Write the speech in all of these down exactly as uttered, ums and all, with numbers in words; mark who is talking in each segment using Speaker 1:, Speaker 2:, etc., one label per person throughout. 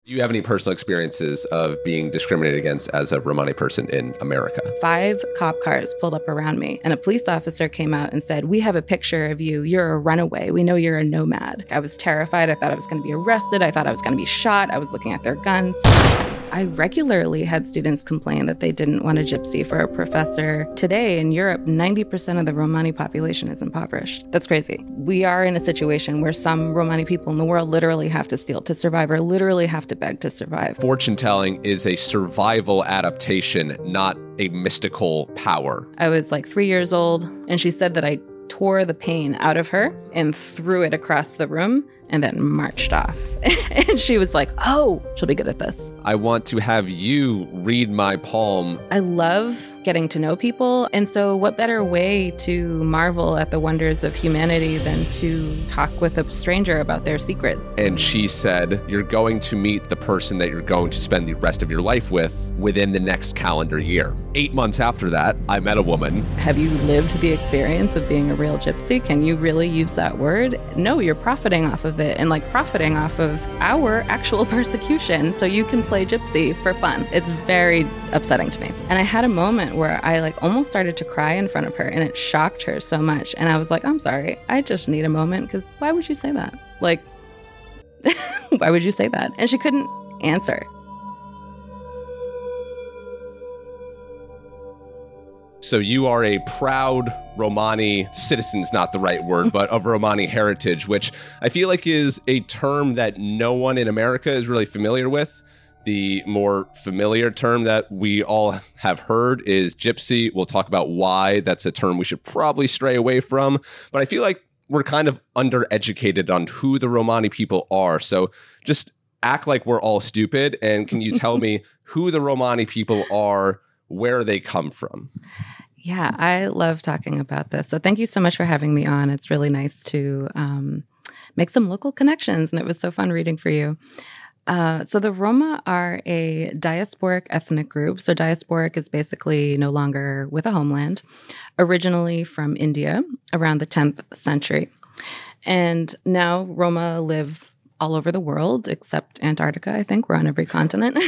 Speaker 1: Do you have any personal experiences of being discriminated against as a Romani person in America?
Speaker 2: Five cop cars pulled up around me, and a police officer came out and said, "We have a picture of you. You're a runaway. We know you're a nomad." I was terrified. I thought I was going to be arrested. I thought I was going to be shot. I was looking at their guns. I regularly had students complain that they didn't want a gypsy for a professor. Today in Europe, ninety percent of the Romani population is impoverished. That's crazy. We are in a situation where some Romani people in the world literally have to steal to survive or literally have to beg to survive.
Speaker 1: Fortune telling is a survival adaptation, not a mystical power.
Speaker 2: I was like three years old, and she said that I tore the pain out of her and threw it across the room and then marched off. And she was like, "Oh, she'll be good at this."
Speaker 1: I want to have you read my palm.
Speaker 2: I love getting to know people. And so what better way to marvel at the wonders of humanity than to talk with a stranger about their secrets?
Speaker 1: And she said, you're going to meet the person that you're going to spend the rest of your life with within the next calendar year. Eight months after that, I met a woman.
Speaker 2: Have you lived the experience of being a real gypsy? Can you really use that word? No, you're profiting off of it, and like profiting off of our actual persecution so you can play gypsy for fun. It's very upsetting to me. And I had a moment where I like almost started to cry in front of her, and it shocked her so much. And I was like, "I'm sorry, I just need a moment," because why would you say that? Like, why would you say that? And she couldn't answer.
Speaker 1: So you are a proud Romani, citizen's not the right word, but of Romani heritage, which I feel like is a term that no one in America is really familiar with. The more familiar term that we all have heard is gypsy. We'll talk about why that's a term we should probably stray away from. But I feel like we're kind of undereducated on who the Romani people are. So just act like we're all stupid. And can you tell me who the Romani people are, where they come from?
Speaker 2: Yeah, I love talking about this. So thank you so much for having me on. It's really nice to um, make some local connections. And it was so fun reading for you. Uh, so the Roma are a diasporic ethnic group. So diasporic is basically no longer with a homeland, originally from India around the tenth century. And now Roma live all over the world except Antarctica. I think we're on every continent.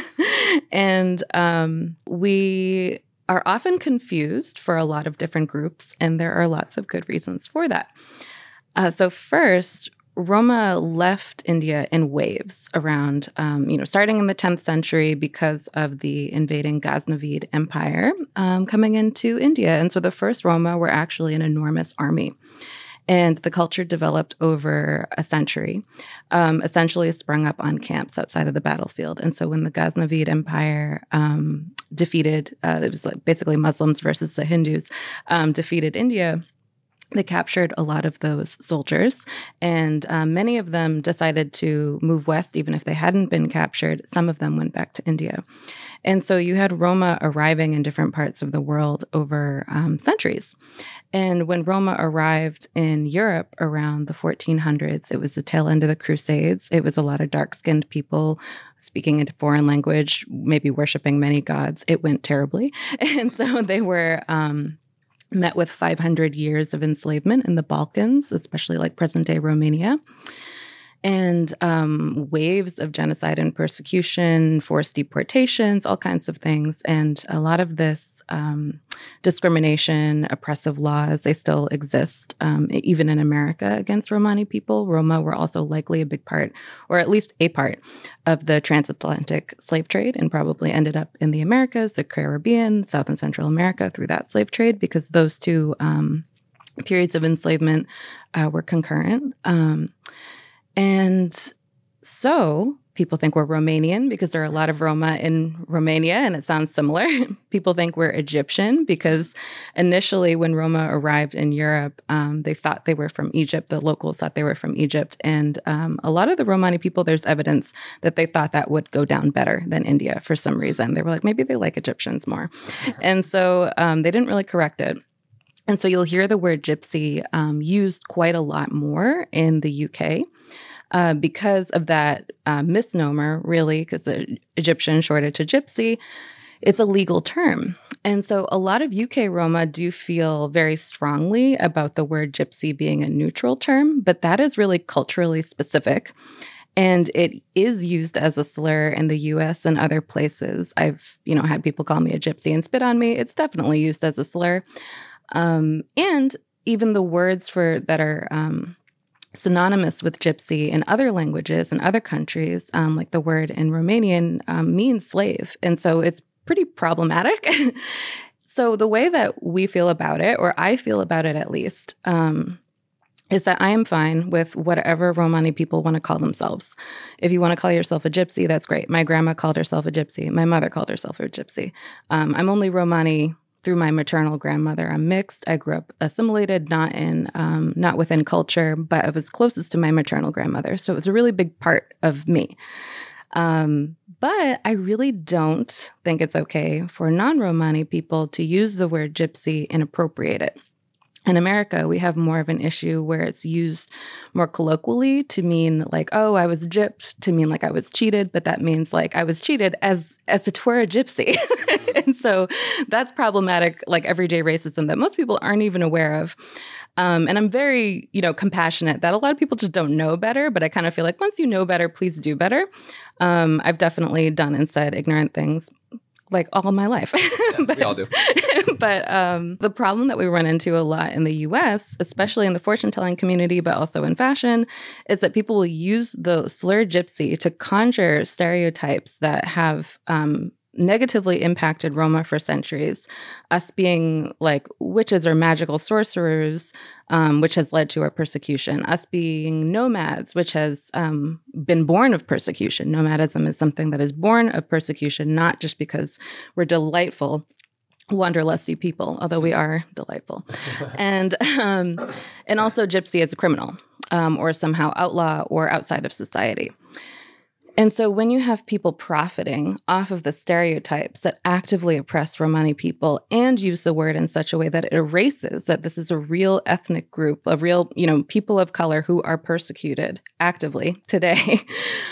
Speaker 2: And um, we are often confused for a lot of different groups, and there are lots of good reasons for that. Uh, so first, Roma left India in waves around, um, you know, starting in the tenth century because of the invading Ghaznavid Empire um, coming into India. And so the first Roma were actually an enormous army. And the culture developed over a century, um, essentially sprung up on camps outside of the battlefield. And so when the Ghaznavid Empire um, defeated, uh, it was like basically Muslims versus the Hindus, um, defeated India, they captured a lot of those soldiers, and um, many of them decided to move west, even if they hadn't been captured. Some of them went back to India. And so you had Roma arriving in different parts of the world over um, centuries. And when Roma arrived in Europe around the fourteen hundreds, it was the tail end of the Crusades. It was a lot of dark-skinned people speaking a foreign language, maybe worshiping many gods. It went terribly. And so they were Um, met with five hundred years of enslavement in the Balkans, especially like present-day Romania, and um, waves of genocide and persecution, forced deportations, all kinds of things. And a lot of this um, discrimination, oppressive laws, they still exist, um, even in America against Romani people. Roma were also likely a big part, or at least a part, of the transatlantic slave trade, and probably ended up in the Americas, the Caribbean, South and Central America through that slave trade, because those two um, periods of enslavement uh, were concurrent. Um, and so people think we're Romanian because there are a lot of Roma in Romania, and it sounds similar. People think we're Egyptian because initially when Roma arrived in Europe, um, they thought they were from Egypt. The locals thought they were from Egypt. And um, a lot of the Romani people, there's evidence that they thought that would go down better than India for some reason. They were like, maybe they like Egyptians more. And so um, they didn't really correct it. And so you'll hear the word gypsy um, used quite a lot more in the U K. Uh, because of that uh, misnomer, really, because the Egyptian shorted to gypsy, it's a legal term. And so a lot of U K Roma do feel very strongly about the word gypsy being a neutral term, but that is really culturally specific. And it is used as a slur in the U S and other places. I've, you know, had people call me a gypsy and spit on me. It's definitely used as a slur. Um, and even the words for that are um, synonymous with gypsy in other languages and other countries, um, like the word in Romanian um, means slave. And so it's pretty problematic. So the way that we feel about it, or I feel about it at least, um, is that I am fine with whatever Romani people want to call themselves. If you want to call yourself a gypsy, that's great. My grandma called herself a gypsy. My mother called herself a gypsy. Um, I'm only Romani through my maternal grandmother. I'm mixed. I grew up assimilated, not in, um, not within culture, but I was closest to my maternal grandmother. So it was a really big part of me. Um, but I really don't think it's okay for non-Romani people to use the word gypsy and appropriate it. In America, we have more of an issue where it's used more colloquially to mean like, oh, I was gypped, to mean like I was cheated, but that means like I was cheated as as it were a gypsy. And so that's problematic, like everyday racism that most people aren't even aware of. Um, and I'm very, you know, compassionate that a lot of people just don't know better, but I kind of feel like once you know better, please do better. Um, I've definitely done and said ignorant things like all my life.
Speaker 1: Yeah,
Speaker 2: but,
Speaker 1: we all do.
Speaker 2: But um, the problem that we run into a lot in the U S, especially in the fortune-telling community, but also in fashion, is that people will use the slur gypsy to conjure stereotypes that have um, negatively impacted Roma for centuries. Us being like witches or magical sorcerers, um, which has led to our persecution. Us being nomads, which has um, been born of persecution. Nomadism is something that is born of persecution, not just because we're delightful, wanderlusty people, although we are delightful. and um, and also gypsy as a criminal um, or somehow outlaw or outside of society. And so when you have people profiting off of the stereotypes that actively oppress Romani people and use the word in such a way that it erases that this is a real ethnic group, a real, you know, people of color who are persecuted actively today,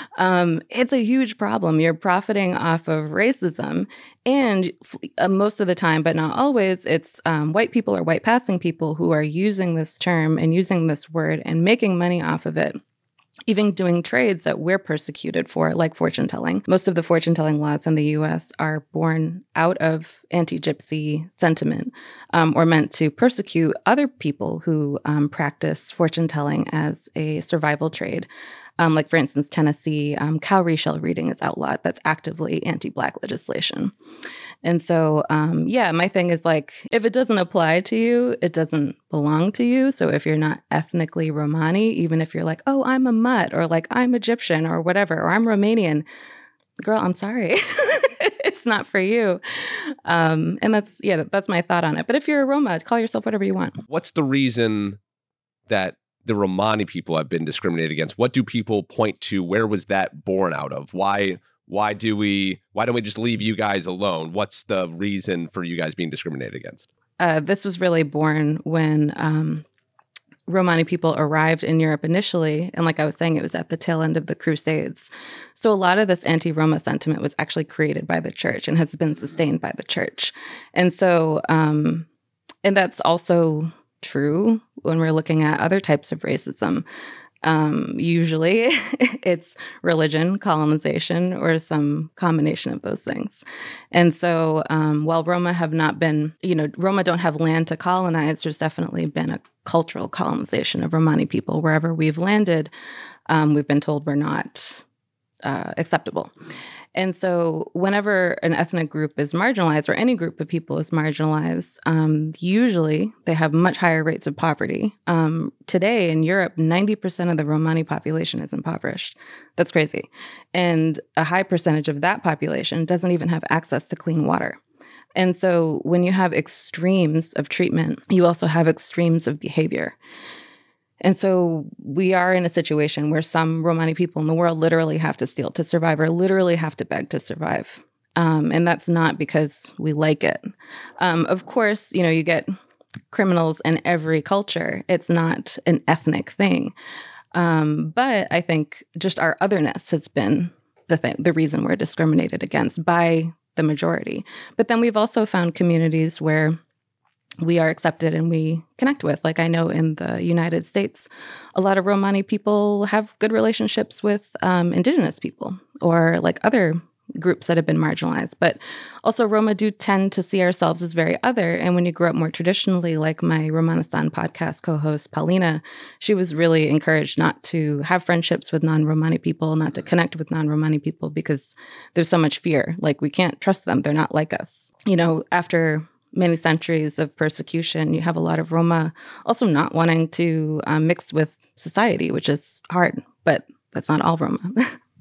Speaker 2: um, it's a huge problem. You're profiting off of racism. And uh, most of the time, but not always, it's um, white people or white passing people who are using this term and using this word and making money off of it. Even doing trades that we're persecuted for, like fortune telling. Most of the fortune telling laws in the U S are born out of anti-gypsy sentiment um, or meant to persecute other people who um, practice fortune telling as a survival trade. Um, like, for instance, Tennessee, um, cowrie shell reading is outlawed. That's actively anti-Black legislation. And so, um, yeah, my thing is like, if it doesn't apply to you, it doesn't belong to you. So if you're not ethnically Romani, even if you're like, oh, I'm a mutt, or like, I'm Egyptian, or whatever, or I'm Romanian, girl, I'm sorry. It's not for you. Um, and that's, yeah, that's my thought on it. But if you're a Roma, call yourself whatever you want.
Speaker 1: What's the reason that the Romani people have been discriminated against? What do people point to? Where was that born out of? Why why do we why don't we just leave you guys alone? What's the reason for you guys being discriminated against?
Speaker 2: Uh, this was really born when um, Romani people arrived in Europe initially. And like I was saying, it was at the tail end of the Crusades. So a lot of this anti-Roma sentiment was actually created by the church and has been sustained by the church. And so, um, and that's also true when we're looking at other types of racism. Um, usually it's religion, colonization, or some combination of those things. And so um, while Roma have not been, you know, Roma don't have land to colonize, there's definitely been a cultural colonization of Romani people. Wherever we've landed, um, we've been told we're not uh, acceptable. And so whenever an ethnic group is marginalized or any group of people is marginalized, um, usually they have much higher rates of poverty. Um, today in Europe, ninety percent of the Romani population is impoverished. That's crazy. And a high percentage of that population doesn't even have access to clean water. And so when you have extremes of treatment, you also have extremes of behavior. And so we are in a situation where some Romani people in the world literally have to steal to survive or literally have to beg to survive. Um, and that's not because we like it. Um, of course, you know, you get criminals in every culture. It's not an ethnic thing. Um, but I think just our otherness has been the thing, the reason we're discriminated against by the majority. But then we've also found communities where we are accepted and we connect with. Like I know in the United States, a lot of Romani people have good relationships with um, indigenous people or like other groups that have been marginalized. But also Roma do tend to see ourselves as very other. And when you grow up more traditionally, like my Romanistan podcast co-host, Paulina, she was really encouraged not to have friendships with non-Romani people, not to connect with non-Romani people because there's so much fear. Like we can't trust them. They're not like us. You know, after many centuries of persecution, you have a lot of Roma also not wanting to um, mix with society, which is hard, but that's not all Roma.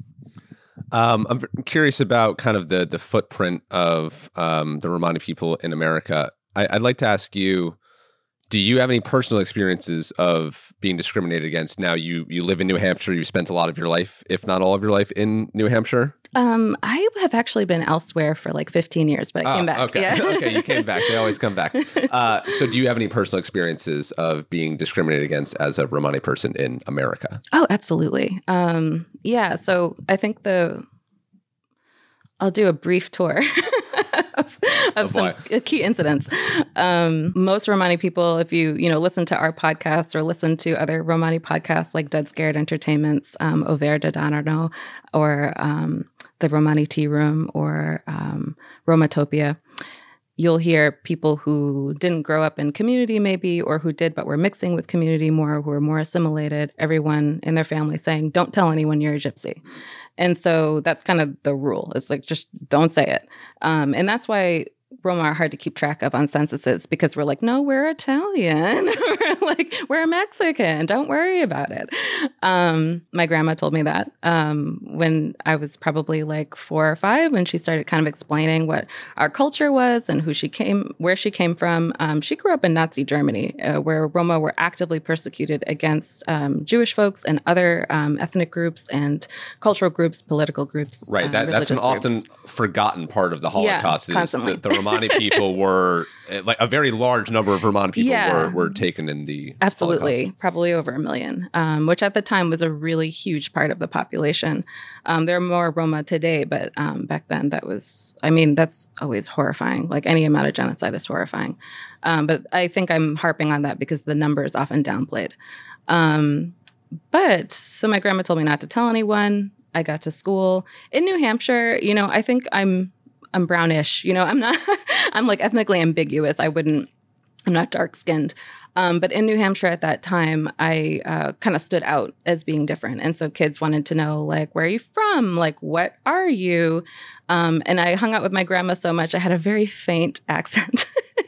Speaker 1: Um, I'm curious about kind of the the footprint of um, the Romani people in America. I, I'd like to ask you, do you have any personal experiences of being discriminated against? Now you you live in New Hampshire. You spent a lot of your life, if not all of your life, in New Hampshire.
Speaker 2: Um, I have actually been elsewhere for like fifteen years, but I
Speaker 1: oh,
Speaker 2: came back.
Speaker 1: Okay,
Speaker 2: yeah.
Speaker 1: okay, you came back. They always come back. Uh, so, do you have any personal experiences of being discriminated against as a Romani person in America?
Speaker 2: Oh, absolutely. Um, yeah. So I think the I'll do a brief tour of, of
Speaker 1: oh,
Speaker 2: some key incidents. Um, most Romani people, if you you know listen to our podcasts or listen to other Romani podcasts like Dead Scared Entertainment's um, Over da Danarno or um, the Romani Tea Room or um, Romatopia, you'll hear people who didn't grow up in community maybe, or who did but were mixing with community more, who were more assimilated, everyone in their family saying, don't tell anyone you're a gypsy. And so that's kind of the rule. It's like, just don't say it. Um, and that's why Roma are hard to keep track of on censuses, because we're like, no, we're Italian. We're like, we're Mexican. Don't worry about it. Um, my grandma told me that um, when I was probably like four or five, when she started kind of explaining what our culture was and who she came, where she came from. Um, she grew up in Nazi Germany, uh, where Roma were actively persecuted against um, Jewish folks and other um, ethnic groups and cultural groups, political groups.
Speaker 1: Right.
Speaker 2: Um,
Speaker 1: That, that's an
Speaker 2: groups.
Speaker 1: often forgotten part of the Holocaust.
Speaker 2: Yeah,
Speaker 1: is
Speaker 2: constantly.
Speaker 1: the, the Romani people were, like a very large number of Romani people
Speaker 2: Yeah.
Speaker 1: were, were taken in the
Speaker 2: Absolutely.
Speaker 1: Holocaust.
Speaker 2: Probably over a million, um, which at the time was a really huge part of the population. Um, there are more Roma today, but um, back then that was, I mean, that's always horrifying. Like any amount of genocide is horrifying. Um, but I think I'm harping on that because the number is often downplayed. Um, but so my grandma told me not to tell anyone. I got to school in New Hampshire. You know, I think I'm I'm brownish. You know, I'm not, I'm like ethnically ambiguous. I wouldn't, I'm not dark skinned. Um, but in New Hampshire at that time, I uh, kind of stood out as being different. And so kids wanted to know, like, where are you from? Like, what are you? Um, and I hung out with my grandma so much, I had a very faint accent.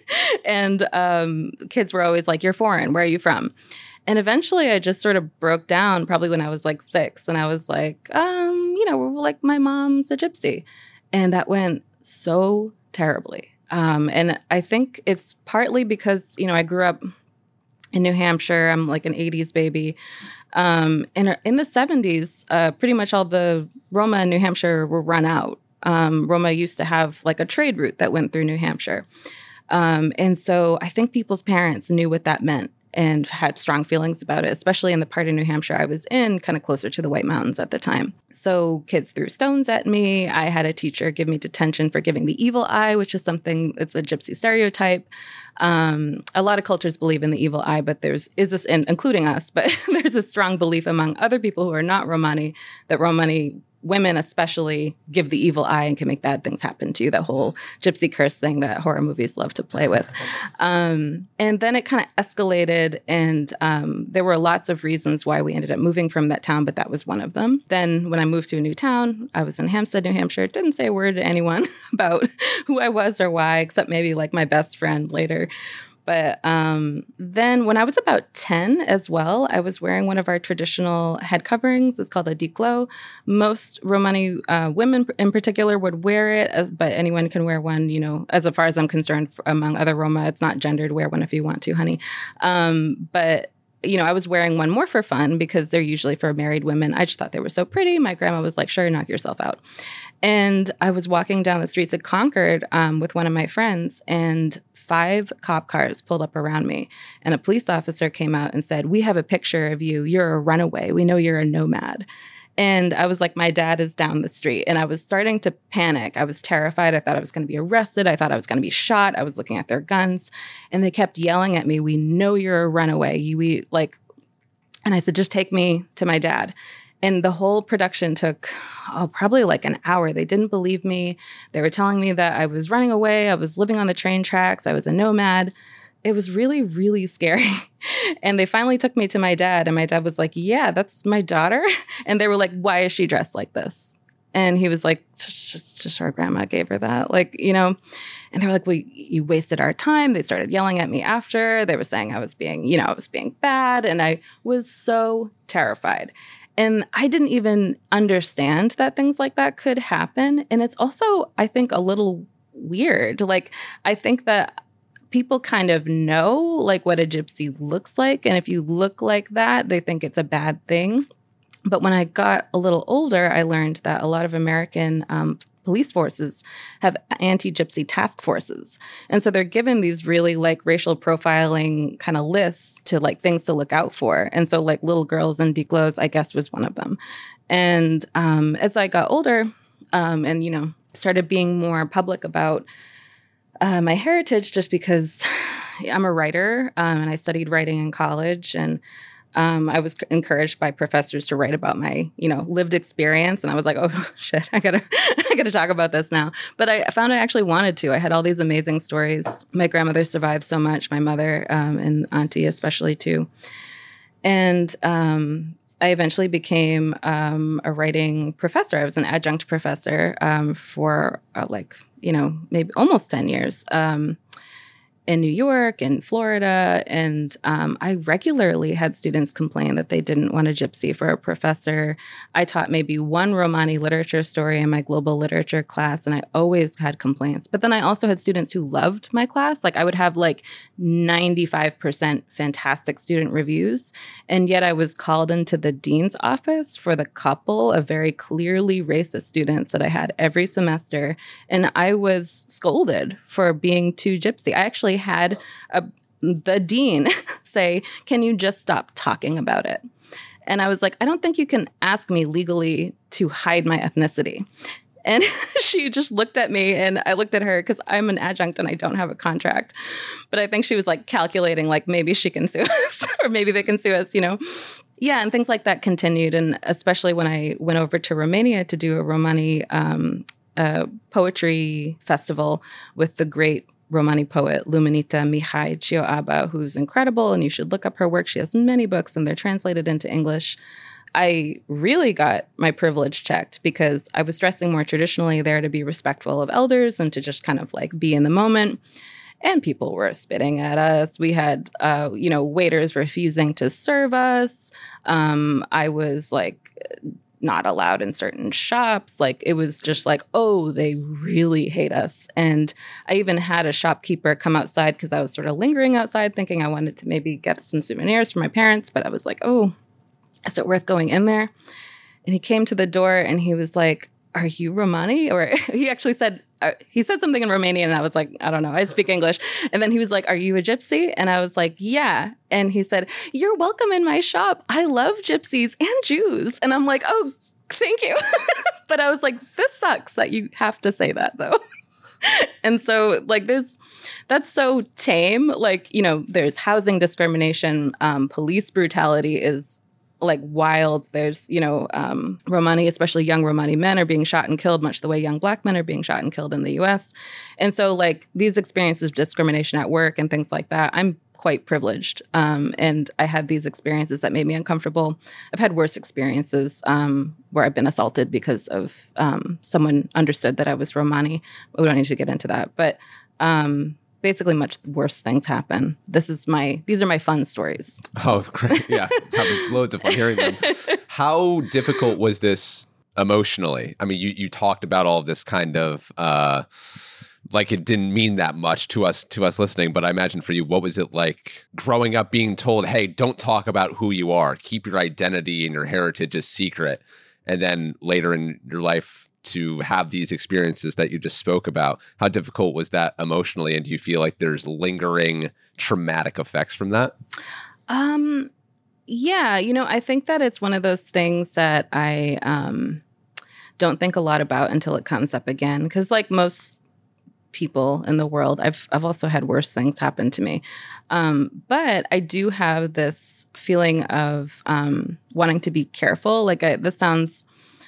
Speaker 2: And um, kids were always like, you're foreign. Where are you from? And eventually I just sort of broke down probably when I was like six. And I was like, um, you know, like my mom's a gypsy. And that went so terribly. Um, and I think it's partly because, you know, I grew up in New Hampshire. I'm like an eighties baby. Um, and in the seventies, uh, pretty much all the Roma in New Hampshire were run out. Um, Roma used to have like a trade route that went through New Hampshire. Um, and so I think people's parents knew what that meant and had strong feelings about it, especially in the part of New Hampshire I was in, kind of closer to the White Mountains at the time. So kids threw stones at me. I had a teacher give me detention for giving the evil eye, which is something, it's a gypsy stereotype. Um, a lot of cultures believe in the evil eye, but there's, is this, and including us, but there's a strong belief among other people who are not Romani that Romani women especially give the evil eye and can make bad things happen to you, that whole gypsy curse thing that horror movies love to play with. Um, and then it kind of escalated, and um, there were lots of reasons why we ended up moving from that town, but that was one of them. Then when I moved to a new town, I was in Hampstead, New Hampshire, didn't say a word to anyone about who I was or why, except maybe like my best friend later. But um, then when I was about ten as well, I was wearing one of our traditional head coverings. It's called a diklo. Most Romani uh, women in particular would wear it, as, but anyone can wear one, you know, as far as I'm concerned, among other Roma. It's not gendered. Wear one if you want to, honey. Um, but you know, I was wearing one more for fun because they're usually for married women. I just thought they were so pretty. My grandma was like, sure, knock yourself out. And I was walking down the streets of Concord um, with one of my friends, and five cop cars pulled up around me. And a police officer came out and said, we have a picture of you. You're a runaway. We know you're a nomad. And I was like, my dad is down the street. And I was starting to panic. I was terrified. I thought I was going to be arrested. I thought I was going to be shot. I was looking at their guns. And they kept yelling at me, we know you're a runaway. You we, like, and I said, just take me to my dad. And the whole production took oh, probably like an hour. They didn't believe me. They were telling me that I was running away. I was living on the train tracks. I was a nomad. It was really, really scary. And they finally took me to my dad. And my dad was like, yeah, that's my daughter. And they were like, why is she dressed like this? And he was like, just, just our grandma gave her that. Like, you know, and they were like, well, you wasted our time. They started yelling at me after. They were saying I was being, you know, I was being bad. And I was so terrified. And I didn't even understand that things like that could happen. And it's also, I think, a little weird. Like, I think that people kind of know like what a gypsy looks like. And if you look like that, they think it's a bad thing. But when I got a little older, I learned that a lot of American um, police forces have anti-gypsy task forces. And so they're given these really like racial profiling kind of lists to like things to look out for. And so like little girls in declos, I guess, was one of them. And um, as I got older um, and, you know, started being more public about Uh, my heritage, just because I'm a writer um, and I studied writing in college, and um, I was encouraged by professors to write about my, you know, lived experience. And I was like, oh shit, I gotta, I gotta talk about this now. But I found I actually wanted to. I had all these amazing stories. My grandmother survived so much, my mother um, and auntie especially too. And um, I eventually became um, a writing professor. I was an adjunct professor um, for uh, like, you know, maybe almost ten years um, in New York and Florida. And um, I regularly had students complain that they didn't want a gypsy for a professor. I taught maybe one Romani literature story in my global literature class, and I always had complaints. But then I also had students who loved my class. Like I would have like ninety-five percent fantastic student reviews. And yet I was called into the dean's office for the couple of very clearly racist students that I had every semester. And I was scolded for being too gypsy. I actually had a, the dean say, can you just stop talking about it? And I was like, I don't think you can ask me legally to hide my ethnicity. And she just looked at me and I looked at her because I'm an adjunct and I don't have a contract. But I think she was like calculating like maybe she can sue us or maybe they can sue us, you know. Yeah, and things like that continued. And especially when I went over to Romania to do a Romani um, uh, poetry festival with the great Romani poet Luminita Mihai Cioaba, who's incredible, and you should look up her work. She has many books, and they're translated into English. I really got my privilege checked because I was dressing more traditionally there to be respectful of elders and to just kind of like be in the moment. And people were spitting at us. We had, uh, you know, waiters refusing to serve us. Um, I was like not allowed in certain shops. Like it was just like, oh, they really hate us. And I even had a shopkeeper come outside because I was sort of lingering outside thinking I wanted to maybe get some souvenirs for my parents. But I was like, oh, is it worth going in there? And he came to the door and he was like, are you Romani? Or he actually said, uh, he said something in Romanian and I was like, I don't know, I speak English. And then he was like, are you a gypsy? And I was like, yeah. And he said, you're welcome in my shop. I love gypsies and Jews. And I'm like, oh, thank you. But I was like, this sucks that you have to say that though. And so like there's, that's so tame. Like, you know, there's housing discrimination, um, police brutality is like wild. There's, you know, um, Romani, especially young Romani men are being shot and killed, much the way young Black men are being shot and killed in the U S. And so like these experiences of discrimination at work and things like that, I'm quite privileged. Um, and I had these experiences that made me uncomfortable. I've had worse experiences um, where I've been assaulted because of um, someone understood that I was Romani. We don't need to get into that. But um, basically much worse things happen. This is my, these are my fun stories.
Speaker 1: Oh, great. Yeah. Having loads of fun hearing them. How difficult was this emotionally? I mean, you, you talked about all of this kind of, uh, like it didn't mean that much to us, to us listening, but I imagine for you, what was it like growing up being told, hey, don't talk about who you are, keep your identity and your heritage a secret. And then later in your life, to have these experiences that you just spoke about. How difficult was that emotionally? And do you feel like there's lingering traumatic effects from that?
Speaker 2: Um, Yeah, you know, I think that it's one of those things that I um, don't think a lot about until it comes up again. Because, like most people in the world, I've I've also had worse things happen to me. Um, but I do have this feeling of um, wanting to be careful. Like I, this sounds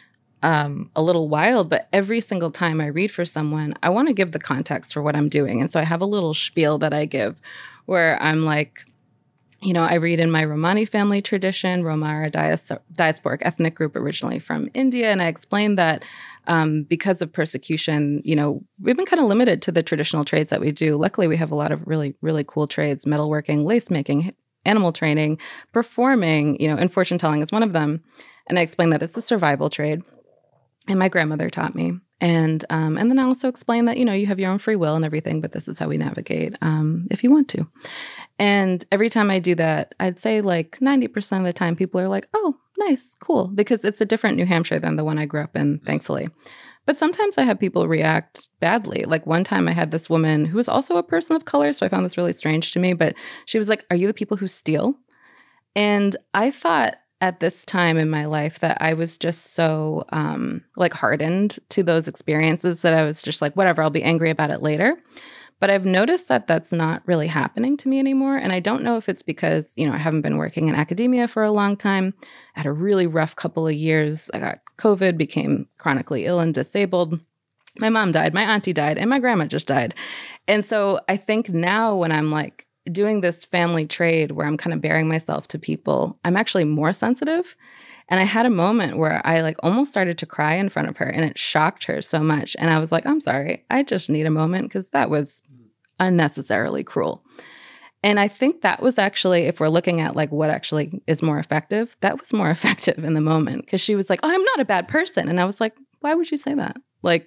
Speaker 2: um, a little wild, but every single time I read for someone, I want to give the context for what I'm doing. And so I have a little spiel that I give where I'm like, you know, I read in my Romani family tradition. Roma are a dias- diasporic ethnic group originally from India. And I explained that um, because of persecution, you know, we've been kind of limited to the traditional trades that we do. Luckily, we have a lot of really, really cool trades: metalworking, lace making, animal training, performing, you know, and fortune telling is one of them. And I explained that it's a survival trade. And my grandmother taught me. And um, and then I also explained that, you know, you have your own free will and everything, but this is how we navigate um, if you want to. And every time I do that, I'd say like ninety percent of the time people are like, oh, nice, cool, because it's a different New Hampshire than the one I grew up in, thankfully. But sometimes I have people react badly. Like one time I had this woman who was also a person of color, so I found this really strange to me, but she was like, are you the people who steal? And I thought at this time in my life that I was just so um, like hardened to those experiences that I was just like, whatever, I'll be angry about it later. But I've noticed that that's not really happening to me anymore. And I don't know if it's because, you know, I haven't been working in academia for a long time. I had a really rough couple of years. I got COVID, became chronically ill and disabled. My mom died, my auntie died, and my grandma just died. And so I think now when I'm like doing this family trade where I'm kind of bearing myself to people, I'm actually more sensitive. And I had a moment where I like almost started to cry in front of her, and it shocked her so much. And I was like, I'm sorry, I just need a moment because that was unnecessarily cruel. And I think that was actually, if we're looking at like what actually is more effective, that was more effective in the moment because she was like, oh, I'm not a bad person. And I was like, why would you say that? Like,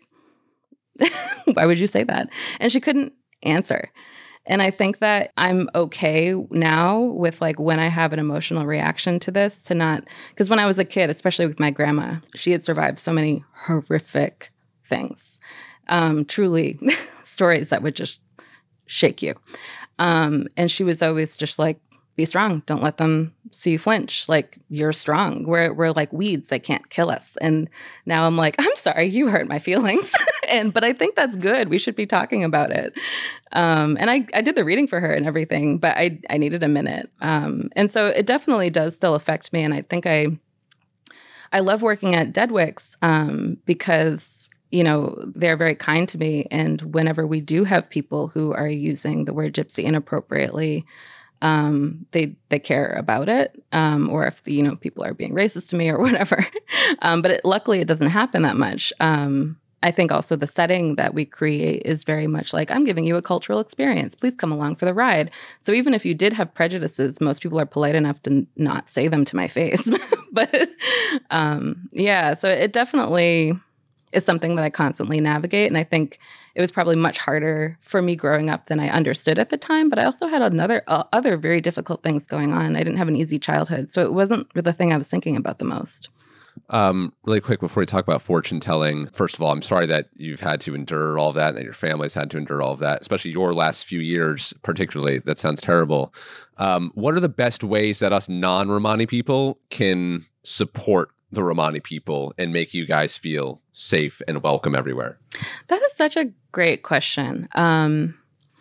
Speaker 2: why would you say that? And she couldn't answer. And I think that I'm okay now with like when I have an emotional reaction to this to not, because when I was a kid, especially with my grandma, she had survived so many horrific things, um, truly stories that would just shake you. Um, and she was always just like, be strong. Don't let them see you flinch. Like, you're strong. We're we're like weeds. They can't kill us. And now I'm like, I'm sorry, you hurt my feelings. and but I think that's good. We should be talking about it. Um, and I, I did the reading for her and everything, but I I needed a minute. Um, and so it definitely does still affect me. And I think I I love working at Deadwicks um, because you know, they're very kind to me. And whenever we do have people who are using the word gypsy inappropriately, um, they they care about it, um, or if the, you know, people are being racist to me or whatever. um, but it, luckily, it doesn't happen that much. Um, I think also the setting that we create is very much like, I'm giving you a cultural experience. Please come along for the ride. So even if you did have prejudices, most people are polite enough to n- not say them to my face. but um, yeah, so it definitely is something that I constantly navigate. And I think it was probably much harder for me growing up than I understood at the time. But I also had another uh, other very difficult things going on. I didn't have an easy childhood. So it wasn't the thing I was thinking about the most.
Speaker 1: Um, really quick before we talk about fortune telling, first of all, I'm sorry that you've had to endure all of that and that your family's had to endure all of that, especially your last few years, particularly. That sounds terrible. Um, what are the best ways that us non-Romani people can support the Romani people and make you guys feel safe and welcome everywhere?
Speaker 2: That is such a great question. Um,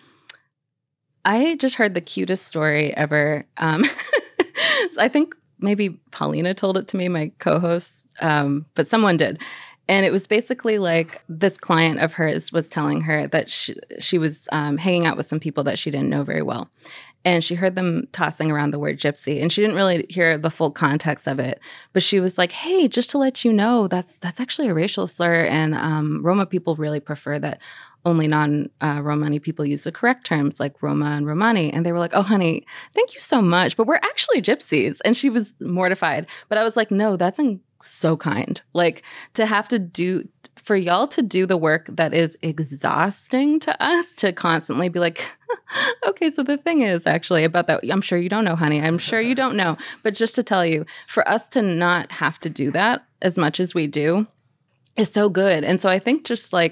Speaker 2: I just heard the cutest story ever. Um, I think maybe Paulina told it to me, my co-host, um, but someone did. And it was basically like this client of hers was telling her that she, she was um, hanging out with some people that she didn't know very well. And she heard them tossing around the word gypsy, and she didn't really hear the full context of it. But she was like, hey, just to let you know, that's that's actually a racial slur. And um, Roma people really prefer that only non-Romani uh, people use the correct terms like Roma and Romani. And they were like, oh, honey, thank you so much. But we're actually gypsies. And she was mortified. But I was like, no, that's in- so kind. Like to have to do... for y'all to do the work that is exhausting to us, to constantly be like, okay, so the thing is actually about that. I'm sure you don't know, honey. I'm sure you don't know. But just to tell you, for us to not have to do that as much as we do is so good. And so I think just like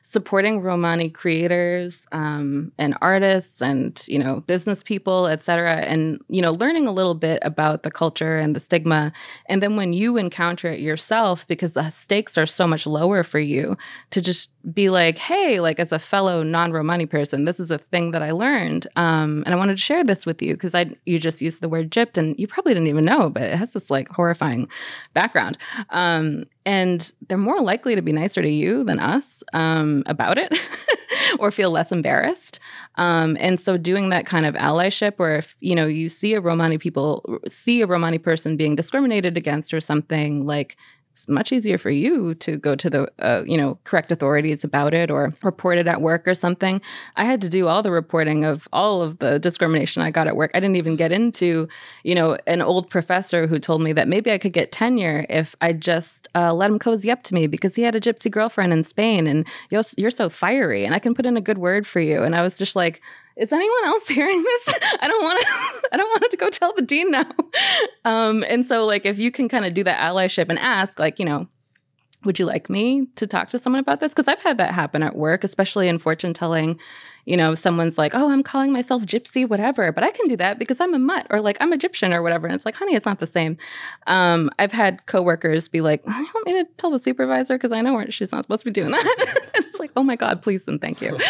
Speaker 2: supporting Romani creators um, and artists and, you know, business people, et cetera, and, you know, learning a little bit about the culture and the stigma. And then when you encounter it yourself, because the stakes are so much lower for you, to just be like, hey, like as a fellow non-Romani person, this is a thing that I learned. Um, and I wanted to share this with you because I you just used the word gypped and you probably didn't even know, but it has this like horrifying background. Um, and they're more likely to be nicer to you than us um, about it or feel less embarrassed. Um, and so doing that kind of allyship where if, you know, you see a Romani people, see a Romani person being discriminated against or something, like it's much easier for you to go to the, uh, you know, correct authorities about it or report it at work or something. I had to do all the reporting of all of the discrimination I got at work. I didn't even get into, you know, an old professor who told me that maybe I could get tenure if I just uh, let him cozy up to me because he had a gypsy girlfriend in Spain and you're, you're so fiery and I can put in a good word for you. And I was just like, is anyone else hearing this? I don't want to, I don't want to go tell the dean now. Um, and so like, if you can kind of do that allyship and ask like, you know, would you like me to talk to someone about this? Because I've had that happen at work, especially in fortune telling. You know, someone's like, oh, I'm calling myself gypsy, whatever, but I can do that because I'm a mutt or like I'm Egyptian or whatever. And it's like, honey, it's not the same. Um, I've had coworkers be like, oh, you want me to tell the supervisor? Because I know she's not supposed to be doing that. It's like, oh my God, please and thank you.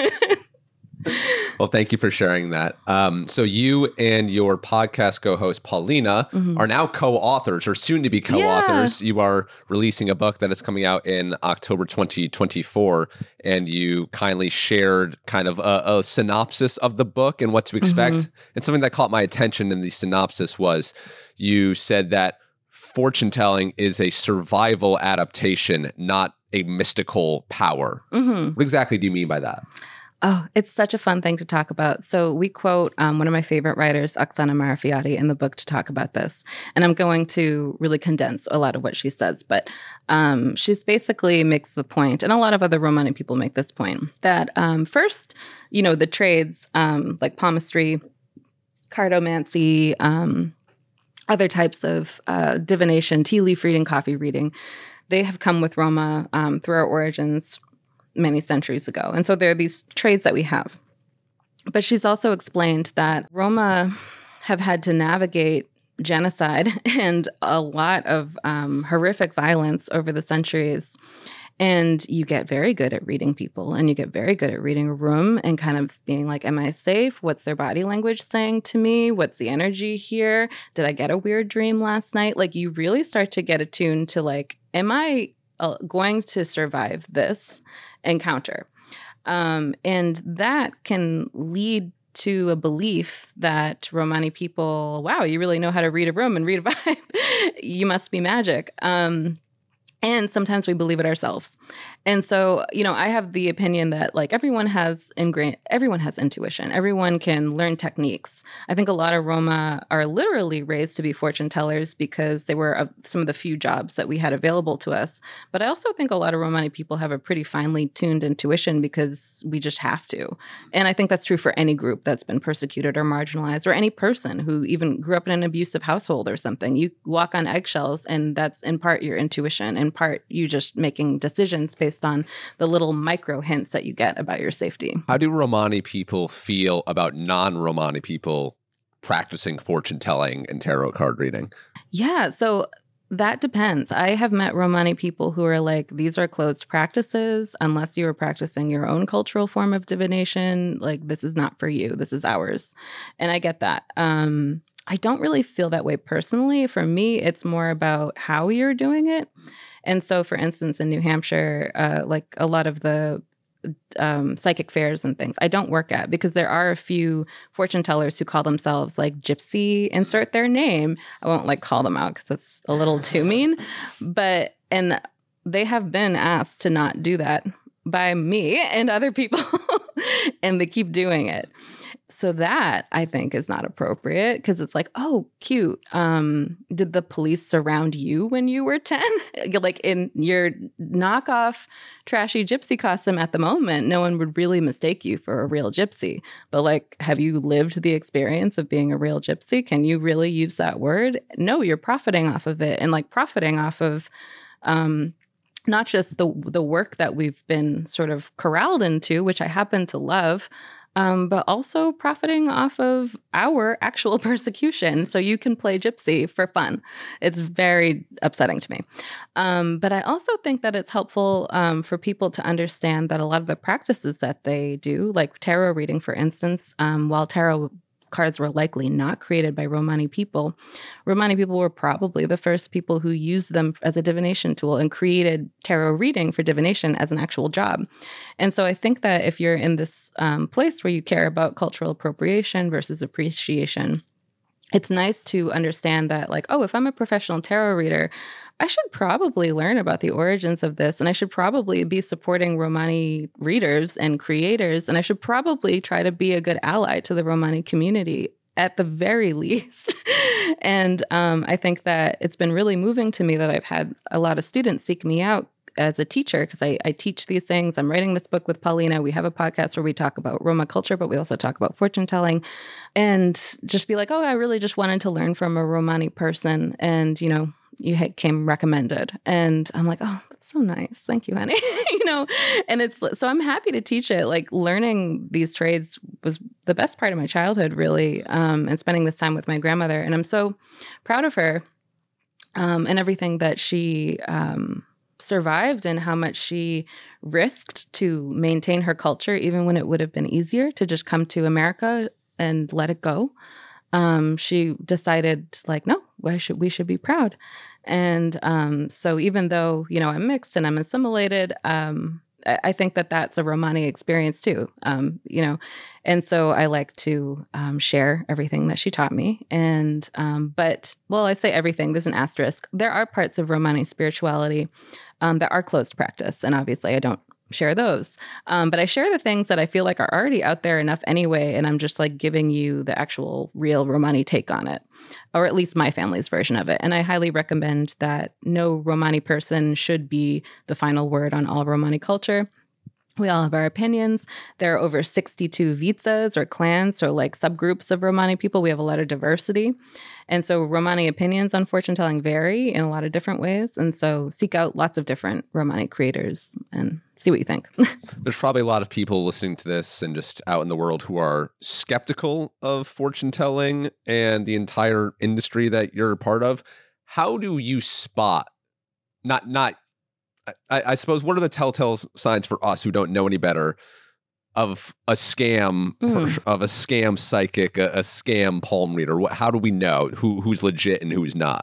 Speaker 1: Well, thank you for sharing that. Um, so you and your podcast co-host, Paulina, mm-hmm. are now co-authors or soon to be co-authors. Yeah. You are releasing a book that is coming out in October twenty twenty-four, and you kindly shared kind of a, a synopsis of the book and what to expect. Mm-hmm. And something that caught my attention in the synopsis was you said that fortune telling is a survival adaptation, not a mystical power. Mm-hmm. What exactly do you mean by that?
Speaker 2: Oh, it's such a fun thing to talk about. So we quote um, one of my favorite writers, Oksana Marafiati, in the book to talk about this. And I'm going to really condense a lot of what she says. But um, she's basically makes the point, and a lot of other Romani people make this point, that um, first, you know, the trades um, like palmistry, cartomancy, um, other types of uh, divination, tea leaf reading, coffee reading, they have come with Roma um, through our origins many centuries ago. And so there are these trades that we have. But she's also explained that Roma have had to navigate genocide and a lot of um, horrific violence over the centuries. And you get very good at reading people and you get very good at reading a room and kind of being like, am I safe? What's their body language saying to me? What's the energy here? Did I get a weird dream last night? Like you really start to get attuned to like, am I uh, going to survive this encounter? Um, and that can lead to a belief that Romani people, wow, you really know how to read a room and read a vibe. You must be magic. Um, and sometimes we believe it ourselves. And so, you know, I have the opinion that like everyone has ingrained, everyone has intuition. Everyone can learn techniques. I think a lot of Roma are literally raised to be fortune tellers because they were uh, some of the few jobs that we had available to us. But I also think a lot of Romani people have a pretty finely tuned intuition because we just have to. And I think that's true for any group that's been persecuted or marginalized, or any person who even grew up in an abusive household or something. You walk on eggshells, and that's in part your intuition, in part you just making decisions based on the little micro hints that you get about your safety.
Speaker 1: How do Romani people feel about non-Romani people practicing fortune telling and tarot card reading?
Speaker 2: Yeah, so that depends. I have met Romani people who are like, these are closed practices. Unless you are practicing your own cultural form of divination, like this is not for you. This is ours. And I get that. Um, I don't really feel that way personally. For me, it's more about how you're doing it. And so, for instance, in New Hampshire, uh, like a lot of the um, psychic fairs and things, I don't work at because there are a few fortune tellers who call themselves like gypsy, insert their name. I won't like call them out because it's a little too mean. But, and they have been asked to not do that by me and other people, and they keep doing it. So that, I think, is not appropriate because it's like, oh, cute. Um, did the police surround you when you were ten? Like in your knockoff trashy gypsy costume at the moment, no one would really mistake you for a real gypsy. But like, have you lived the experience of being a real gypsy? Can you really use that word? No, you're profiting off of it. And like profiting off of um, not just the the work that we've been sort of corralled into, which I happen to love, um, but also profiting off of our actual persecution. So you can play gypsy for fun. It's very upsetting to me. Um, but I also think that it's helpful um, for people to understand that a lot of the practices that they do, like tarot reading, for instance, um, while tarot cards were likely not created by Romani people, Romani people were probably the first people who used them as a divination tool and created tarot reading for divination as an actual job. And so I think that if you're in this um, place where you care about cultural appropriation versus appreciation, it's nice to understand that, like, oh, if I'm a professional tarot reader, I should probably learn about the origins of this, and I should probably be supporting Romani readers and creators, and I should probably try to be a good ally to the Romani community at the very least. And um, I think that it's been really moving to me that I've had a lot of students seek me out as a teacher, because I, I teach these things. I'm writing this book with Paulina. We have a podcast where we talk about Roma culture, but we also talk about fortune telling, and just be like, oh, I really just wanted to learn from a Romani person. And, you know, you came recommended. And I'm like, oh, that's so nice. Thank you, honey. you know, and it's, so I'm happy to teach it. Like, learning these trades was the best part of my childhood, really. Um, and spending this time with my grandmother. And I'm so proud of her um, and everything that she, um, survived and how much she risked to maintain her culture, even when it would have been easier to just come to America and let it go. Um, she decided, like, no, why should we should be proud. And um, so even though, you know, I'm mixed and I'm assimilated, um, I, I think that that's a Romani experience too, um, you know. And so I like to um, share everything that she taught me. And, um, but, well, I'd say everything. There's an asterisk. There are parts of Romani spirituality um, that are closed practice. And obviously I don't share those. Um, but I share the things that I feel like are already out there enough anyway. And I'm just like giving you the actual real Romani take on it, or at least my family's version of it. And I highly recommend that no Romani person should be the final word on all Romani culture. We all have our opinions. There are over sixty-two vitsas or clans, so like subgroups of Romani people. We have a lot of diversity. And so Romani opinions on fortune telling vary in a lot of different ways. And so seek out lots of different Romani creators and see what you think.
Speaker 1: There's probably a lot of people listening to this and just out in the world who are skeptical of fortune telling and the entire industry that you're a part of. How do you spot, not, not, I, I suppose, what are the telltale signs for us who don't know any better of a scam, mm. per, of a scam psychic, a, a scam palm reader? What, how do we know who who's legit and who's not?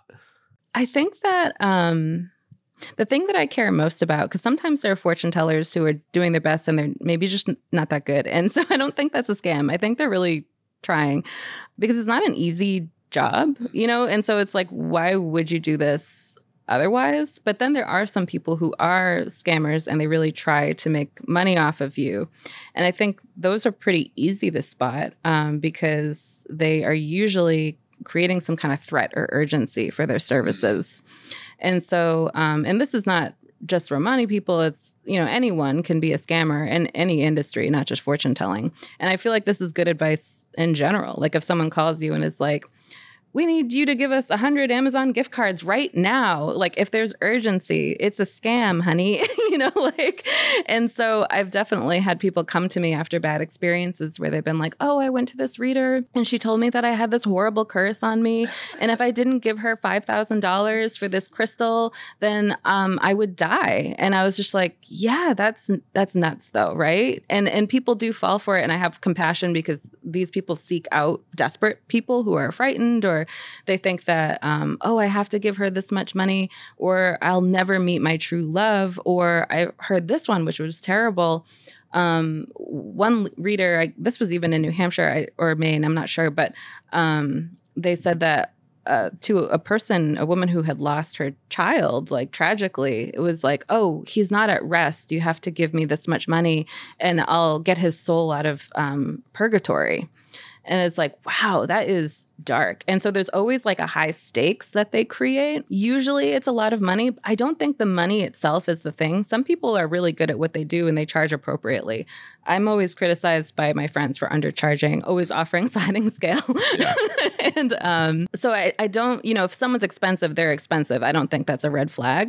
Speaker 2: I think that um, the thing that I care most about, because sometimes there are fortune tellers who are doing their best and they're maybe just not that good. And so I don't think that's a scam. I think they're really trying, because it's not an easy job, you know? And so it's like, why would you do this otherwise? But then there are some people who are scammers and they really try to make money off of you. And I think those are pretty easy to spot um, because they are usually creating some kind of threat or urgency for their services. And so, um, and this is not just Romani people, it's, you know, anyone can be a scammer in any industry, not just fortune telling. And I feel like this is good advice in general. Like if someone calls you and is like, we need you to give us one hundred Amazon gift cards right now. Like, if there's urgency, it's a scam, honey. you know, like, and so I've definitely had people come to me after bad experiences where they've been like, oh, I went to this reader and she told me that I had this horrible curse on me. And if I didn't give her five thousand dollars for this crystal, then um, I would die. And I was just like, yeah, that's, that's nuts though. Right. And, and people do fall for it. And I have compassion because these people seek out desperate people who are frightened, or they think that, um, oh, I have to give her this much money or I'll never meet my true love. Or I heard this one, which was terrible. Um, one reader, I, this was even in New Hampshire I, or Maine, I'm not sure, but um, they said that uh, to a person, a woman who had lost her child, like tragically, it was like, oh, he's not at rest. You have to give me this much money and I'll get his soul out of um, purgatory. And it's like, wow, that is dark. And so there's always like a high stakes that they create. Usually it's a lot of money. I don't think the money itself is the thing. Some people are really good at what they do and they charge appropriately. I'm always criticized by my friends for undercharging, always offering sliding scale. Yeah. and um, so I, I don't, you know, if someone's expensive, they're expensive. I don't think that's a red flag.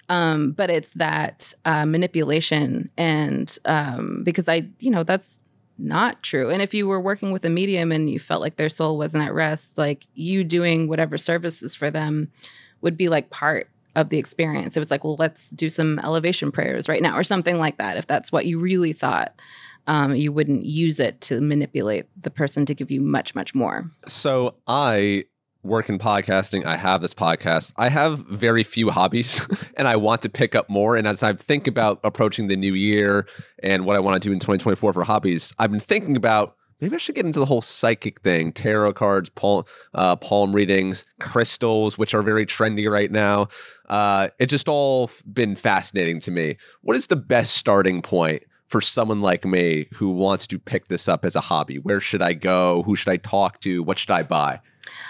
Speaker 2: Um, but it's that uh, manipulation. And um, because I, you know, that's not true. And if you were working with a medium and you felt like their soul wasn't at rest, like you doing whatever services for them would be like part of the experience. It was like, well, let's do some elevation prayers right now or something like that. If that's what you really thought, um, you wouldn't use it to manipulate the person to give you much, much more.
Speaker 1: So I work in podcasting. I have this podcast. I have very few hobbies and I want to pick up more. And as I think about approaching the new year and what I want to do in twenty twenty-four for hobbies, I've been thinking about maybe I should get into the whole psychic thing, tarot cards, palm, uh, palm readings, crystals, which are very trendy right now. Uh, it just all been fascinating to me. What is the best starting point for someone like me who wants to pick this up as a hobby? Where should I go? Who should I talk to? What should I buy?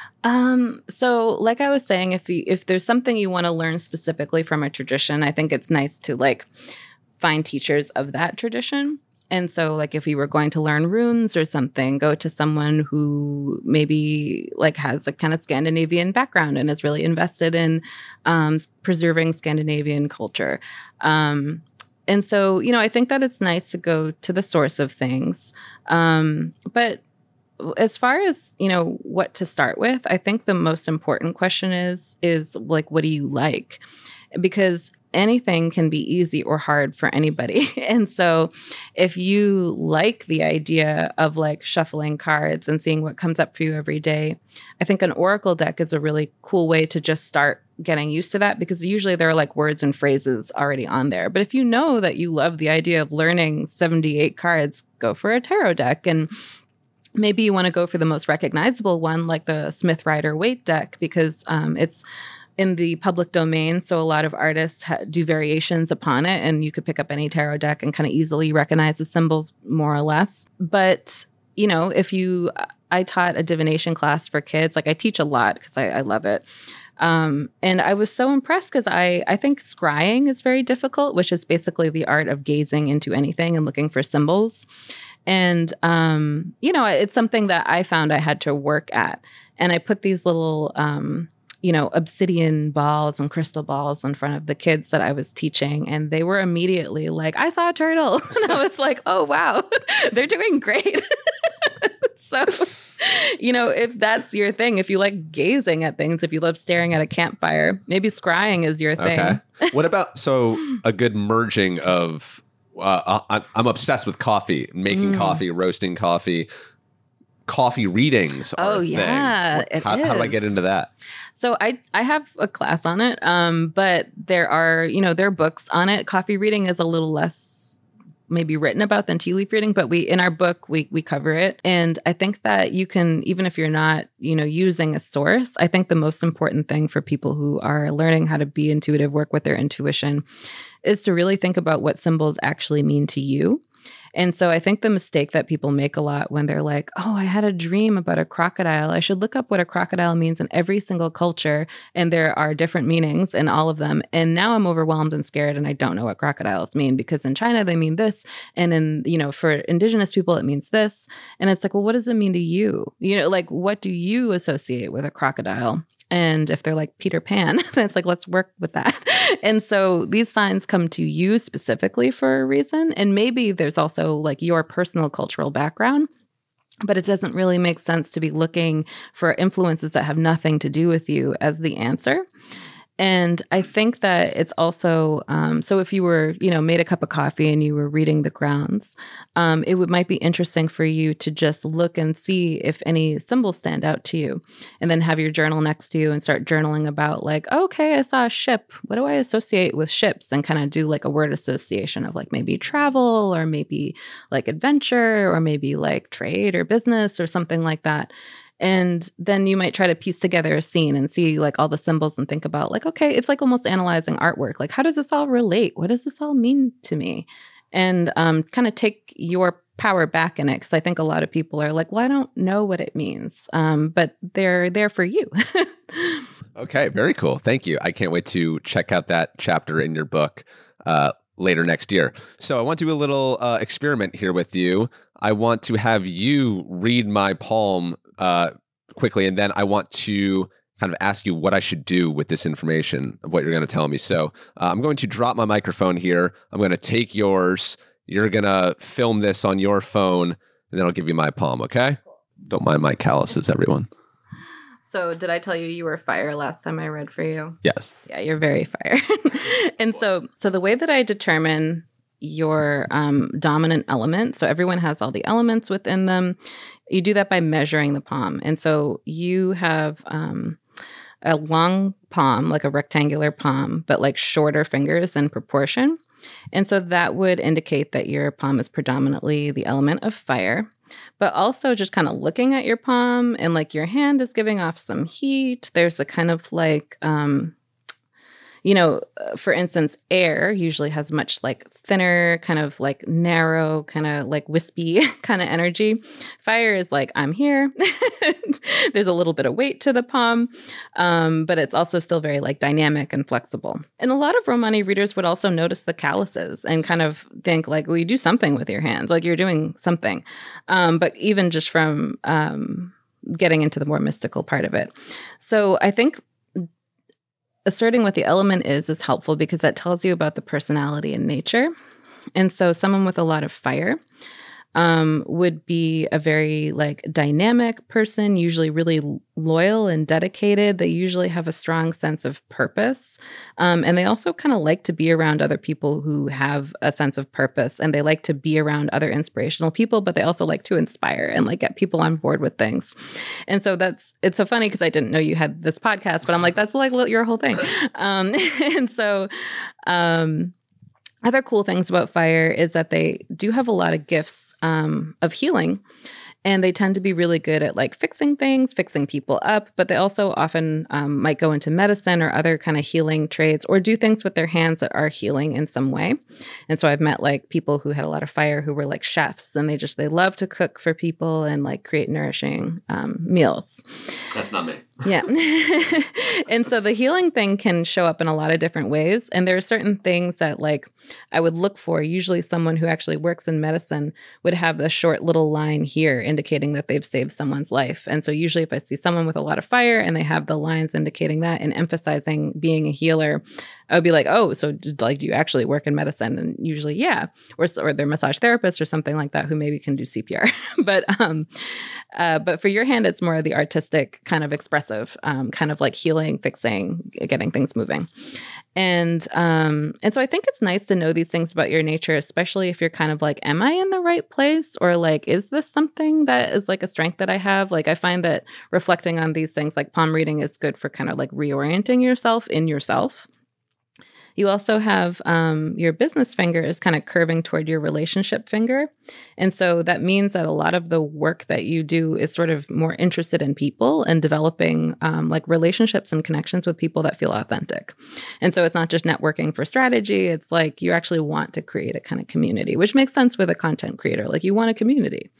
Speaker 2: Um, so like I was saying, if you, if there's something you want to learn specifically from a tradition, I think it's nice to like find teachers of that tradition. And so like if you were going to learn runes or something, go to someone who maybe like has a kind of Scandinavian background and is really invested in um, preserving Scandinavian culture. Um, and so, you know, I think that it's nice to go to the source of things. Um, but as far as, you know, what to start with, I think the most important question is, is like, what do you like? Because anything can be easy or hard for anybody. And so if you like the idea of like shuffling cards and seeing what comes up for you every day, I think an oracle deck is a really cool way to just start getting used to that, because usually there are like words and phrases already on there. But if you know that you love the idea of learning seventy-eight cards, go for a tarot deck. And maybe you want to go for the most recognizable one, like the Smith Rider Waite deck, because um, it's in the public domain. So a lot of artists ha- do variations upon it, and you could pick up any tarot deck and kind of easily recognize the symbols more or less. But, you know, if you, I taught a divination class for kids. Like I teach a lot because I, I love it. Um, and I was so impressed because I, I think scrying is very difficult, which is basically the art of gazing into anything and looking for symbols. And, um, you know, it's something that I found I had to work at. And I put these little, um, you know, obsidian balls and crystal balls in front of the kids that I was teaching. And they were immediately like, I saw a turtle. And I was like, oh, wow, they're doing great. So, you know, if that's your thing, if you like gazing at things, if you love staring at a campfire, maybe scrying is your thing.
Speaker 1: Okay. What about, so a good merging of, uh, I, I'm obsessed with coffee, making mm. coffee, roasting coffee. Coffee readings are
Speaker 2: oh,
Speaker 1: a thing.
Speaker 2: Yeah, it
Speaker 1: how,
Speaker 2: is.
Speaker 1: how do I get into that?
Speaker 2: So I, I have a class on it, um, but there are, you know, there are books on it. Coffee reading is a little less maybe written about than tea leaf reading, but we, in our book, we we cover it. And I think that you can, even if you're not, you know, using a source, I think the most important thing for people who are learning how to be intuitive, work with their intuition, is to really think about what symbols actually mean to you. And so I think the mistake that people make a lot when they're like, oh, I had a dream about a crocodile. I should look up what a crocodile means in every single culture. And there are different meanings in all of them. And now I'm overwhelmed and scared and I don't know what crocodiles mean, because in China, they mean this. And in, you know, for indigenous people, it means this. And it's like, well, what does it mean to you? You know, like, what do you associate with a crocodile? And if they're like Peter Pan, then it's like, let's work with that. And so these signs come to you specifically for a reason. And maybe there's also like your personal cultural background, but it doesn't really make sense to be looking for influences that have nothing to do with you as the answer. And I think that it's also, um, so if you were, you know, made a cup of coffee and you were reading the grounds, um, it would might be interesting for you to just look and see if any symbols stand out to you, and then have your journal next to you and start journaling about like, oh, okay, I saw a ship. What do I associate with ships? And kind of do like a word association of like maybe travel, or maybe like adventure, or maybe like trade or business or something like that. And then you might try to piece together a scene and see like all the symbols and think about like, okay, it's like almost analyzing artwork. Like, how does this all relate? What does this all mean to me? And um, kind of take your power back in it. Because I think a lot of people are like, well, I don't know what it means. Um, but they're there for you.
Speaker 1: Okay, very cool. Thank you. I can't wait to check out that chapter in your book uh, later next year. So I want to do a little uh, experiment here with you. I want to have you read my palm uh, quickly, and then I want to kind of ask you what I should do with this information of what you're going to tell me. So uh, I'm going to drop my microphone here. I'm going to take yours. You're going to film this on your phone, and then I'll give you my palm, okay? Don't mind my calluses, everyone.
Speaker 2: So did I tell you you were fire last time I read for you?
Speaker 1: Yes.
Speaker 2: Yeah, you're very fire. And so so the way that I determine your um, dominant element, so everyone has all the elements within them, you do that by measuring the palm. And so you have um, a long palm, like a rectangular palm, but like shorter fingers in proportion. And so that would indicate that your palm is predominantly the element of fire. But also just kind of looking at your palm and like your hand is giving off some heat. There's a kind of like, um, you know, uh, for instance, air usually has much like thinner, kind of like narrow, kind of like wispy kind of energy. Fire is like, I'm here. There's a little bit of weight to the palm, um, but it's also still very like dynamic and flexible. And a lot of Romani readers would also notice the calluses and kind of think like, well, you do something with your hands, like you're doing something. Um, but even just from um, getting into the more mystical part of it. So I think asserting what the element is is helpful because that tells you about the personality and nature. And so someone with a lot of fire um, would be a very like dynamic person, usually really loyal and dedicated. They usually have a strong sense of purpose. Um, and they also kind of like to be around other people who have a sense of purpose, and they like to be around other inspirational people, but they also like to inspire and like get people on board with things. And so that's, it's so funny because I didn't know you had this podcast, but I'm like, that's like your whole thing. Um, and so, um, other cool things about fire is that they do have a lot of gifts um, of healing, and they tend to be really good at like fixing things, fixing people up, but they also often um, might go into medicine or other kind of healing trades or do things with their hands that are healing in some way. And so I've met like people who had a lot of fire who were like chefs, and they just, they love to cook for people and like create nourishing um, meals.
Speaker 1: That's not me.
Speaker 2: Yeah. And so the healing thing can show up in a lot of different ways. And there are certain things that like I would look for. Usually someone who actually works in medicine would have a short little line here indicating that they've saved someone's life. And so usually if I see someone with a lot of fire and they have the lines indicating that and emphasizing being a healer, I would be like, oh, so like, do you actually work in medicine? And usually, yeah. Or, or they're massage therapists or something like that who maybe can do C P R. but um, uh, but for your hand, it's more of the artistic kind of expressive, um, kind of like healing, fixing, getting things moving. And um, and so I think it's nice to know these things about your nature, especially if you're kind of like, am I in the right place? Or like, is this something that is like a strength that I have? Like, I find that reflecting on these things like palm reading is good for kind of like reorienting yourself in yourself. You also have um, your business finger is kind of curving toward your relationship finger. And so that means that a lot of the work that you do is sort of more interested in people and developing um, like relationships and connections with people that feel authentic. And so it's not just networking for strategy. It's like you actually want to create a kind of community, which makes sense with a content creator. Like you want a community.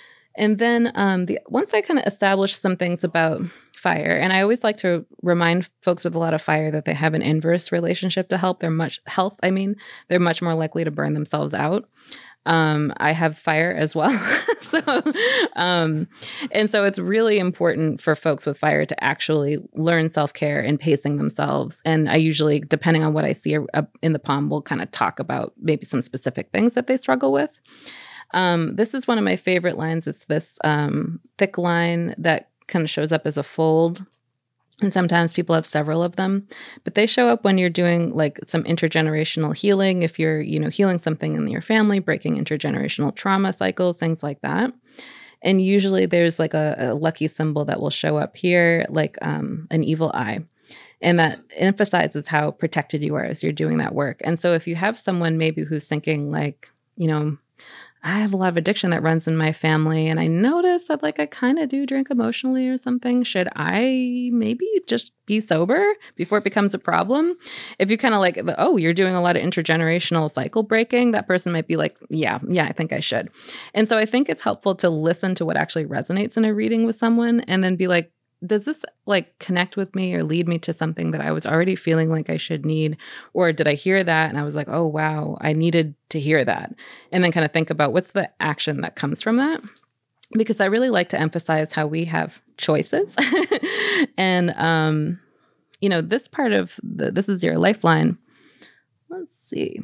Speaker 2: And then um, the once I kind of established some things about fire, and I always like to remind folks with a lot of fire that they have an inverse relationship to help. They're much health. I mean, they're much more likely to burn themselves out. Um, I have fire as well. so, um, and so it's really important for folks with fire to actually learn self-care and pacing themselves. And I usually, depending on what I see uh, in the palm, will kind of talk about maybe some specific things that they struggle with. Um, this is one of my favorite lines. It's this um, thick line that kind of shows up as a fold. And sometimes people have several of them, but they show up when you're doing like some intergenerational healing. If you're, you know, healing something in your family, breaking intergenerational trauma cycles, things like that. And usually there's like a, a lucky symbol that will show up here, like um, an evil eye. And that emphasizes how protected you are as you're doing that work. And so if you have someone maybe who's thinking like, you know, I have a lot of addiction that runs in my family, and I notice that like I kind of do drink emotionally or something. Should I maybe just be sober before it becomes a problem? If you kind of like, oh, you're doing a lot of intergenerational cycle breaking, that person might be like, yeah, yeah, I think I should. And so I think it's helpful to listen to what actually resonates in a reading with someone and then be like, does this like connect with me or lead me to something that I was already feeling like I should need? Or did I hear that and I was like, oh, wow, I needed to hear that. And then kind of think about what's the action that comes from that. because I really like to emphasize how we have choices. And, um, you know, this part of the, this is your lifeline. Let's see.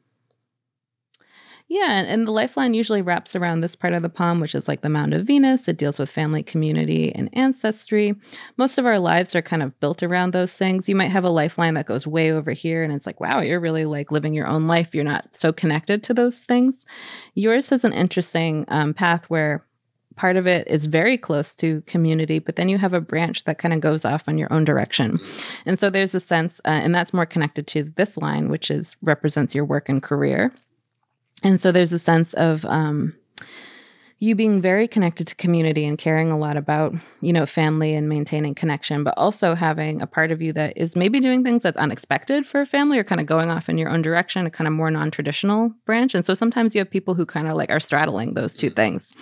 Speaker 2: Yeah, and, and the lifeline usually wraps around this part of the palm, which is like the mound of Venus. It deals with family, community, and ancestry. Most of our lives are kind of built around those things. You might have a lifeline that goes way over here, and it's like, wow, you're really like living your own life. You're not so connected to those things. Yours has an interesting um, path where part of it is very close to community, but then you have a branch that kind of goes off on your own direction. And so there's a sense, uh, and that's more connected to this line, which is represents your work and career. And so there's a sense of um, you being very connected to community and caring a lot about, you know, family and maintaining connection, but also having a part of you that is maybe doing things that's unexpected for a family or kind of going off in your own direction, a kind of more non-traditional branch. And so sometimes you have people who kind of like are straddling those two things.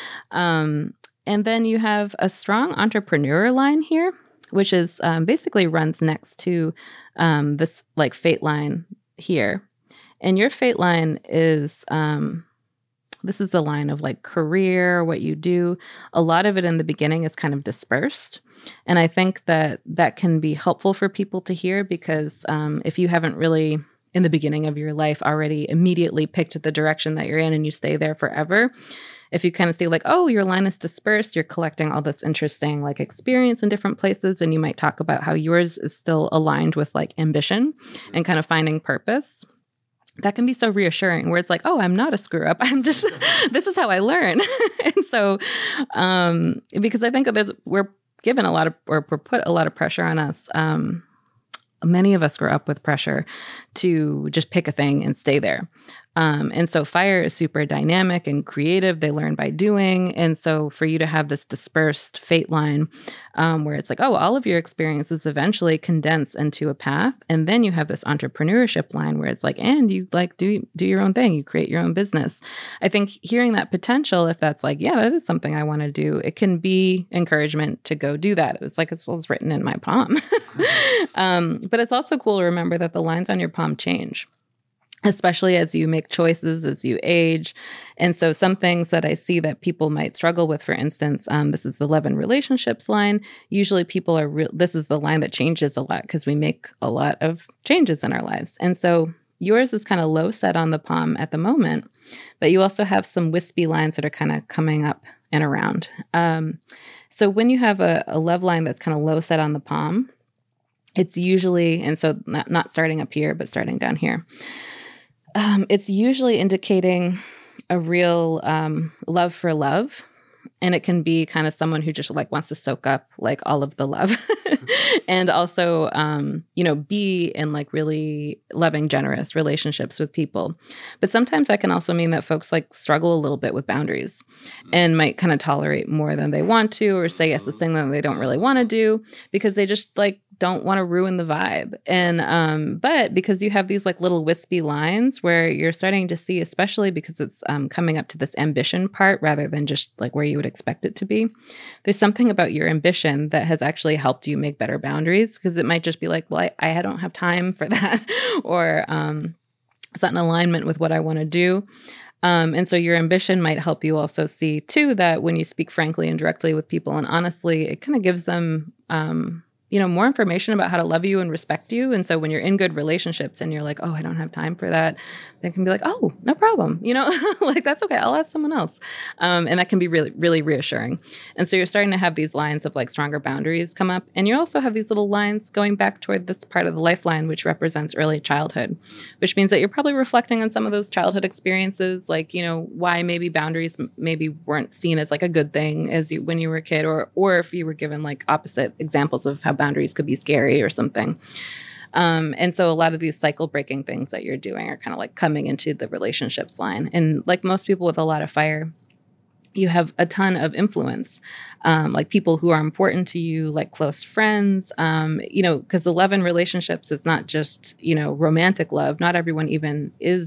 Speaker 2: Um, and then you have a strong entrepreneur line here, which is um, basically runs next to um, this like fate line here. And your fate line is, um, this is a line of like career, what you do. A lot of it in the beginning is kind of dispersed. And I think that that can be helpful for people to hear because um, if you haven't really, in the beginning of your life, already immediately picked the direction that you're in and you stay there forever, if you kind of see like, oh, your line is dispersed, you're collecting all this interesting like experience in different places. And you might talk about how yours is still aligned with like ambition and kind of finding purpose. That can be so reassuring where it's like, oh, I'm not a screw up. I'm just, this is how I learn. And so, um, because I think there's, we're given a lot of, or we're put a lot of pressure on us. Um, many of us grow up with pressure to just pick a thing and stay there. Um, and so fire is super dynamic and creative. They learn by doing. And so for you to have this dispersed fate line um, where it's like, oh, all of your experiences eventually condense into a path. And then you have this entrepreneurship line where it's like, and you like do, do your own thing. You create your own business. I think hearing that potential, if that's like, yeah, that is something I want to do, it can be encouragement to go do that. It's like, it's well, it's written in my palm. um, but it's also cool to remember that the lines on your palm change, especially as you make choices, as you age. And so some things that I see that people might struggle with, for instance, um, this is the love and relationships line. Usually people are, re- this is the line that changes a lot because we make a lot of changes in our lives. And so yours is kind of low set on the palm at the moment, but you also have some wispy lines that are kind of coming up and around. Um, so when you have a, a love line that's kind of low set on the palm, it's usually, and so not, not starting up here, but starting down here. Um, it's usually indicating a real um, love for love. And it can be kind of someone who just like wants to soak up like all of the love and also, um, you know, be in like really loving, generous relationships with people. But sometimes that can also mean that folks like struggle a little bit with boundaries and might kind of tolerate more than they want to, or say yes to thing that they don't really want to do because they just like don't want to ruin the vibe. And, um, but because you have these like little wispy lines where you're starting to see, especially because it's um, coming up to this ambition part rather than just like where you would expect it to be, there's something about your ambition that has actually helped you make better boundaries because it might just be like, well, I, I don't have time for that or um, it's not in alignment with what I want to do. Um, and so your ambition might help you also see too, that when you speak frankly and directly with people and honestly, it kind of gives them, um, you know, more information about how to love you and respect you. And so when you're in good relationships and you're like, oh, I don't have time for that, they can be like, oh, no problem. You know, like, that's okay. I'll ask someone else. Um, and that can be really, really reassuring. And so you're starting to have these lines of like stronger boundaries come up. And you also have these little lines going back toward this part of the lifeline, which represents early childhood, which means that you're probably reflecting on some of those childhood experiences, like, you know, why maybe boundaries maybe weren't seen as like a good thing as you, when you were a kid, or, or if you were given like opposite examples of how boundaries could be scary or something. Um, and so a lot of these cycle breaking things that you're doing are kind of like coming into the relationships line. And like most people with a lot of fire, you have a ton of influence, um, like people who are important to you, like close friends, um, you know, because the love in relationships, it's not just, you know, romantic love. Not everyone even is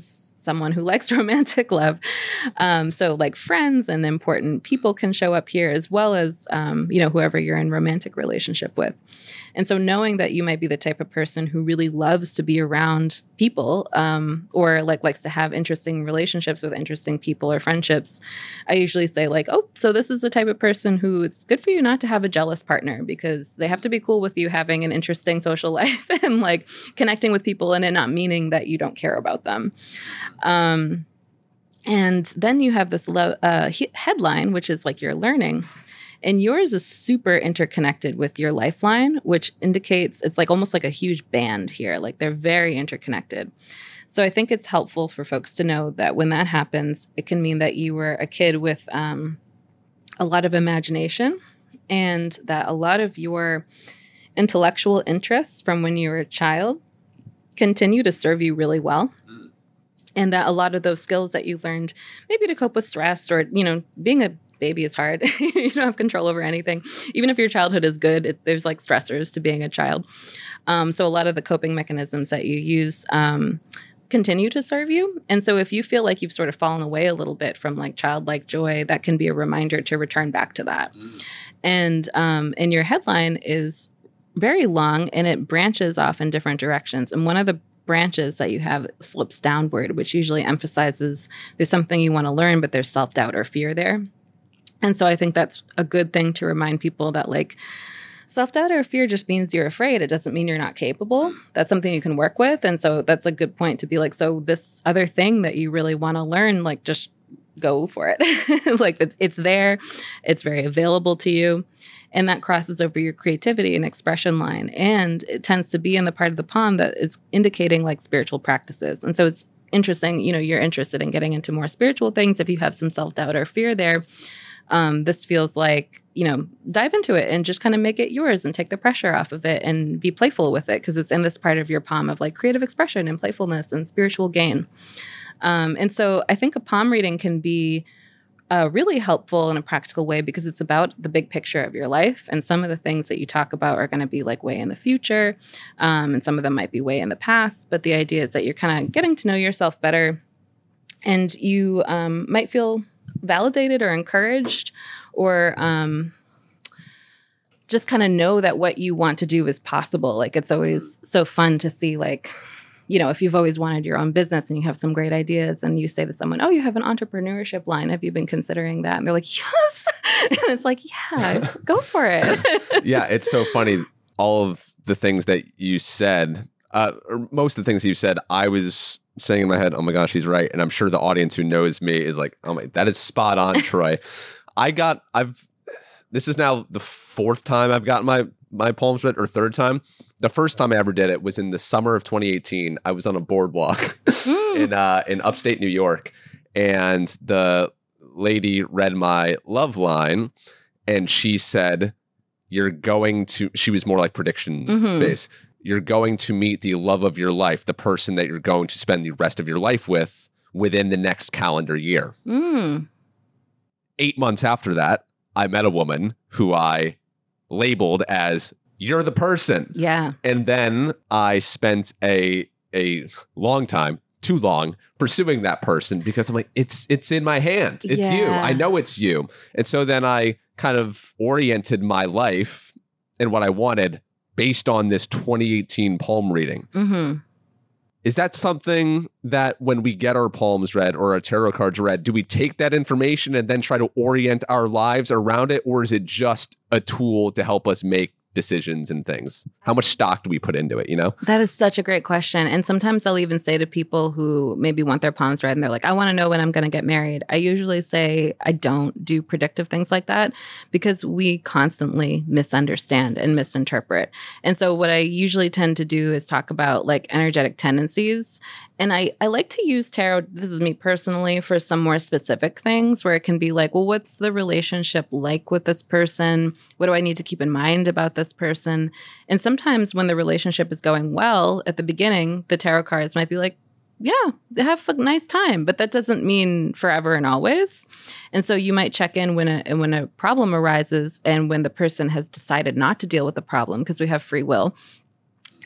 Speaker 2: someone who likes romantic love. Um, so like friends and important people can show up here, as well as, um, you know, whoever you're in romantic relationship with. And so knowing that you might be the type of person who really loves to be around people, um, or like likes to have interesting relationships with interesting people or friendships, I usually say like, oh, so this is the type of person who it's good for you not to have a jealous partner, because they have to be cool with you having an interesting social life and like connecting with people, and it not meaning that you don't care about them. Um, and then you have this lo- uh, he- headline, which is like your learning. And yours is super interconnected with your lifeline, which indicates it's like almost like a huge band here. Like they're very interconnected. So I think it's helpful for folks to know that when that happens, it can mean that you were a kid with um, a lot of imagination, and that a lot of your intellectual interests from when you were a child continue to serve you really well. And that a lot of those skills that you learned, maybe to cope with stress, or, you know, being a baby is hard. You don't have control over anything. Even if your childhood is good, it, there's like stressors to being a child. Um, so a lot of the coping mechanisms that you use um, continue to serve you. And so if you feel like you've sort of fallen away a little bit from like childlike joy, that can be a reminder to return back to that. Mm. And um, and your headline is very long, and it branches off in different directions. And one of the branches that you have slips downward, which usually emphasizes there's something you want to learn, but there's self-doubt or fear there. And so I think that's a good thing to remind people that like self-doubt or fear just means you're afraid. It doesn't mean you're not capable. That's something you can work with. And so that's a good point to be like, so this other thing that you really want to learn, like just go for it. Like it's, it's there. It's very available to you. And that crosses over your creativity and expression line. And it tends to be in the part of the palm that is indicating like spiritual practices. And so it's interesting, you know, you're interested in getting into more spiritual things. If you have some self-doubt or fear there, Um, this feels like, you know, dive into it and just kind of make it yours and take the pressure off of it and be playful with it, because it's in this part of your palm of like creative expression and playfulness and spiritual gain. Um, and so I think a palm reading can be uh, really helpful in a practical way, because it's about the big picture of your life. And some of the things that you talk about are going to be like way in the future. Um, and some of them might be way in the past. But the idea is that you're kind of getting to know yourself better, and you um, might feel validated or encouraged, or um, just kind of know that what you want to do is possible. Like it's always so fun to see, like, you know, if you've always wanted your own business and you have some great ideas and you say to someone, oh, you have an entrepreneurship line. Have you been considering that? And they're like, yes. And it's like, yeah, go for it.
Speaker 1: Yeah, it's so funny. All of the things that you said, uh, or most of the things you said, I was saying in my head, oh my gosh, he's right. And I'm sure the audience who knows me is like, oh my, that is spot on, Troy. I got, I've, this is now the fourth time I've gotten my, my palms read, or third time. The first time I ever did it was in the summer of twenty eighteen. I was on a boardwalk mm. in, uh, in upstate New York. And the lady read my love line, and she said, you're going to, she was more like prediction mm-hmm. space. You're going to meet the love of your life, the person that you're going to spend the rest of your life with within the next calendar year. Mm. Eight months after that, I met a woman who I labeled as, you're the person.
Speaker 2: Yeah.
Speaker 1: And then I spent a a long time, too long, pursuing that person, because I'm like, it's it's in my hand. It's
Speaker 2: yeah.
Speaker 1: you. I know it's you. And so then I kind of oriented my life and what I wanted based on this twenty eighteen palm reading. Mm-hmm. Is that something that when we get our palms read or our tarot cards read, do we take that information and then try to orient our lives around it? Or is it just a tool to help us make decisions and things? How much stock do we put into it, you know?
Speaker 2: That is such a great question. And sometimes I'll even say to people who maybe want their palms read and they're like, I want to know when I'm going to get married. I usually say I don't do predictive things like that, because we constantly misunderstand and misinterpret. And so what I usually tend to do is talk about like energetic tendencies. And I, I like to use tarot, this is me personally, for some more specific things where it can be like, well, what's the relationship like with this person? What do I need to keep in mind about this person? And sometimes when the relationship is going well at the beginning, the tarot cards might be like, yeah, have a nice time, but that doesn't mean forever and always. And so you might check in when a when a problem arises and when the person has decided not to deal with the problem, because we have free will.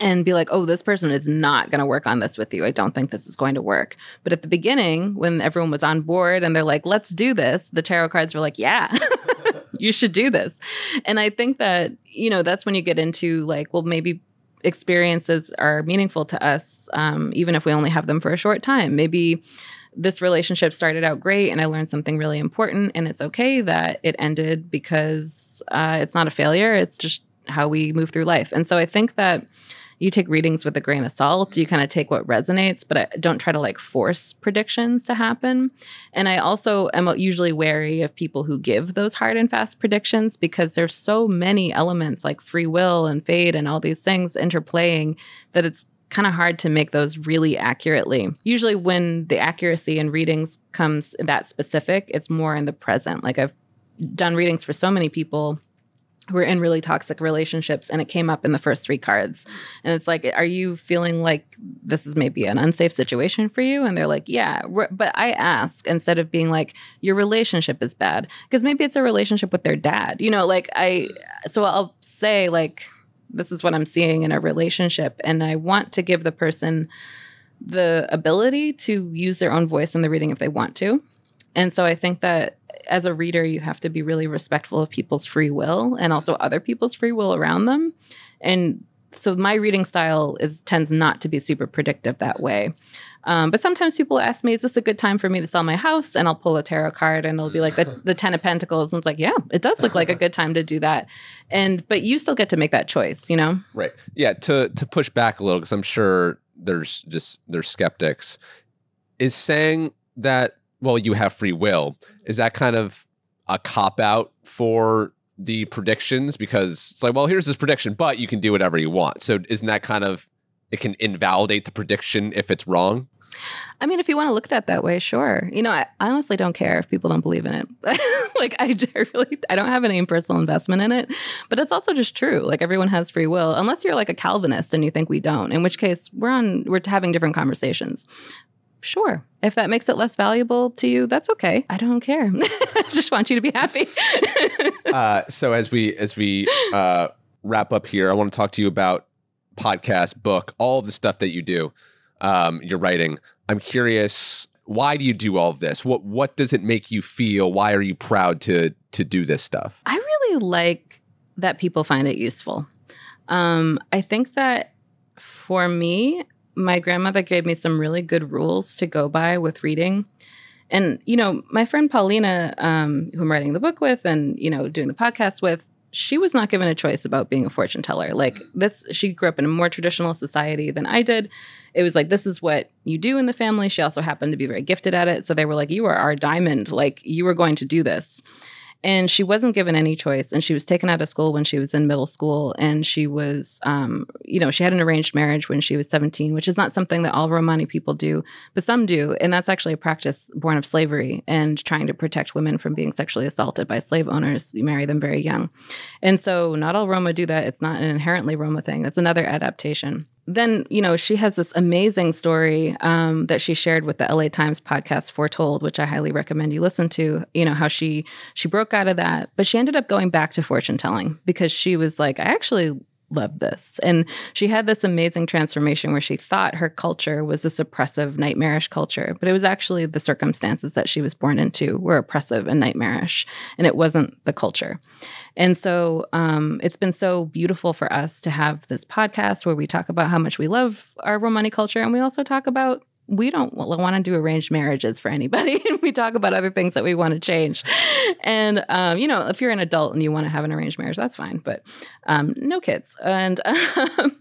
Speaker 2: and be like, oh, this person is not going to work on this with you. I don't think this is going to work. But at the beginning, when everyone was on board and they're like, let's do this, the tarot cards were like, yeah, you should do this. And I think that, you know, that's when you get into like, well, maybe experiences are meaningful to us, um, even if we only have them for a short time. Maybe this relationship started out great and I learned something really important, and it's okay that it ended because uh, it's not a failure. It's just how we move through life. And so I think that you take readings with a grain of salt. You kind of take what resonates, but I don't try to like force predictions to happen. And I also am usually wary of people who give those hard and fast predictions, because there's so many elements like free will and fate and all these things interplaying that it's kind of hard to make those really accurately. Usually when the accuracy in readings comes that specific, it's more in the present. Like I've done readings for so many people who are in really toxic relationships, and it came up in the first three cards. And it's like, are you feeling like this is maybe an unsafe situation for you? And they're like, yeah. But I ask, instead of being like, your relationship is bad, because maybe it's a relationship with their dad. You know, like I, so I'll say like, this is what I'm seeing in a relationship. And I want to give the person the ability to use their own voice in the reading if they want to. And so I think that as a reader, you have to be really respectful of people's free will and also other people's free will around them. And so my reading style is tends not to be super predictive that way. Um, but sometimes people ask me, is this a good time for me to sell my house? And I'll pull a tarot card and it'll be like the, the Ten of Pentacles. And it's like, yeah, it does look like a good time to do that. And but you still get to make that choice, you know?
Speaker 1: Right. Yeah. To to push back a little, because I'm sure there's just there's skeptics. Is saying that, well, you have free will, is that kind of a cop-out for the predictions? Because it's like, well, here's this prediction, but you can do whatever you want. So isn't that kind of, it can invalidate the prediction if it's wrong?
Speaker 2: I mean, if you want to look at it that way, sure. You know, I honestly don't care if people don't believe in it. Like, I really, I don't have any personal investment in it. But it's also just true. Like, everyone has free will, unless you're like a Calvinist and you think we don't, in which case we're on, we're having different conversations. Sure. If that makes it less valuable to you, that's okay. I don't care. I just want you to be happy.
Speaker 1: uh, so as we as we uh, wrap up here, I want to talk to you about podcast, book, all of the stuff that you do, um, you're writing. I'm curious, why do you do all of this? What what does it make you feel? Why are you proud to to do this stuff?
Speaker 2: I really like that people find it useful. Um, I think that for me, my grandmother gave me some really good rules to go by with reading. And, you know, my friend Paulina, um, who I'm writing the book with and, you know, doing the podcast with, she was not given a choice about being a fortune teller. Like this, she grew up in a more traditional society than I did. It was like, this is what you do in the family. She also happened to be very gifted at it. So they were like, you are our diamond. Like, you are going to do this. And she wasn't given any choice. And she was taken out of school when she was in middle school. And she was, um, you know, she had an arranged marriage when she was seventeen, which is not something that all Romani people do, but some do. And that's actually a practice born of slavery and trying to protect women from being sexually assaulted by slave owners. You marry them very young. And so not all Roma do that. It's not an inherently Roma thing. That's another adaptation. Then, you know, she has this amazing story um, that she shared with the L A Times podcast Foretold, which I highly recommend you listen to, you know, how she she broke out of that. But she ended up going back to fortune telling because she was like, I actually love this. And she had this amazing transformation where she thought her culture was this oppressive, nightmarish culture. But it was actually the circumstances that she was born into were oppressive and nightmarish. And it wasn't the culture. And so um, it's been so beautiful for us to have this podcast where we talk about how much we love our Romani culture. And we also talk about we don't want to do arranged marriages for anybody. We talk about other things that we want to change. And, um, you know, if you're an adult and you want to have an arranged marriage, that's fine. But um, no kids. And um,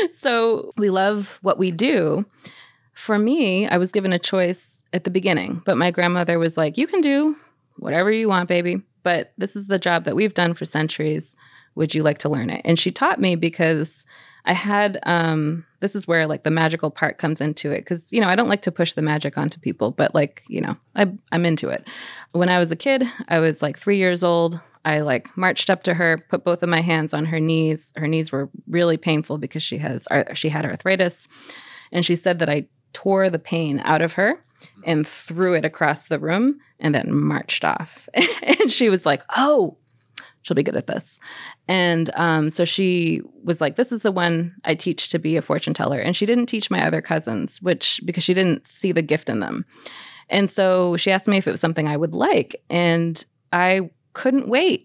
Speaker 2: so we love what we do. For me, I was given a choice at the beginning. But my grandmother was like, you can do whatever you want, baby. But this is the job that we've done for centuries. Would you like to learn it? And she taught me because I had, um, this is where like the magical part comes into it. Cause, you know, I don't like to push the magic onto people, but like, you know, I, I'm into it. When I was a kid, I was like three years old. I like marched up to her, put both of my hands on her knees. Her knees were really painful because she has, she had arthritis. And she said that I tore the pain out of her and threw it across the room and then marched off. And she was like, oh, she'll be good at this. And um, so she was like, this is the one I teach to be a fortune teller. And she didn't teach my other cousins, which because she didn't see the gift in them. And so she asked me if it was something I would like. And I couldn't wait,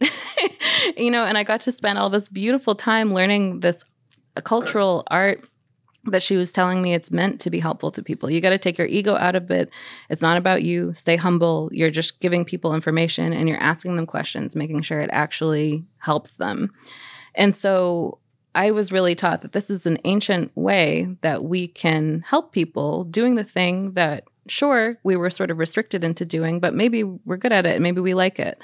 Speaker 2: you know, and I got to spend all this beautiful time learning this cultural art that she was telling me it's meant to be helpful to people. You got to take your ego out of it. It's not about you. Stay humble. You're just giving people information and you're asking them questions, making sure it actually helps them. And so I was really taught that this is an ancient way that we can help people doing the thing that, sure, we were sort of restricted into doing, but maybe we're good at it and maybe we like it.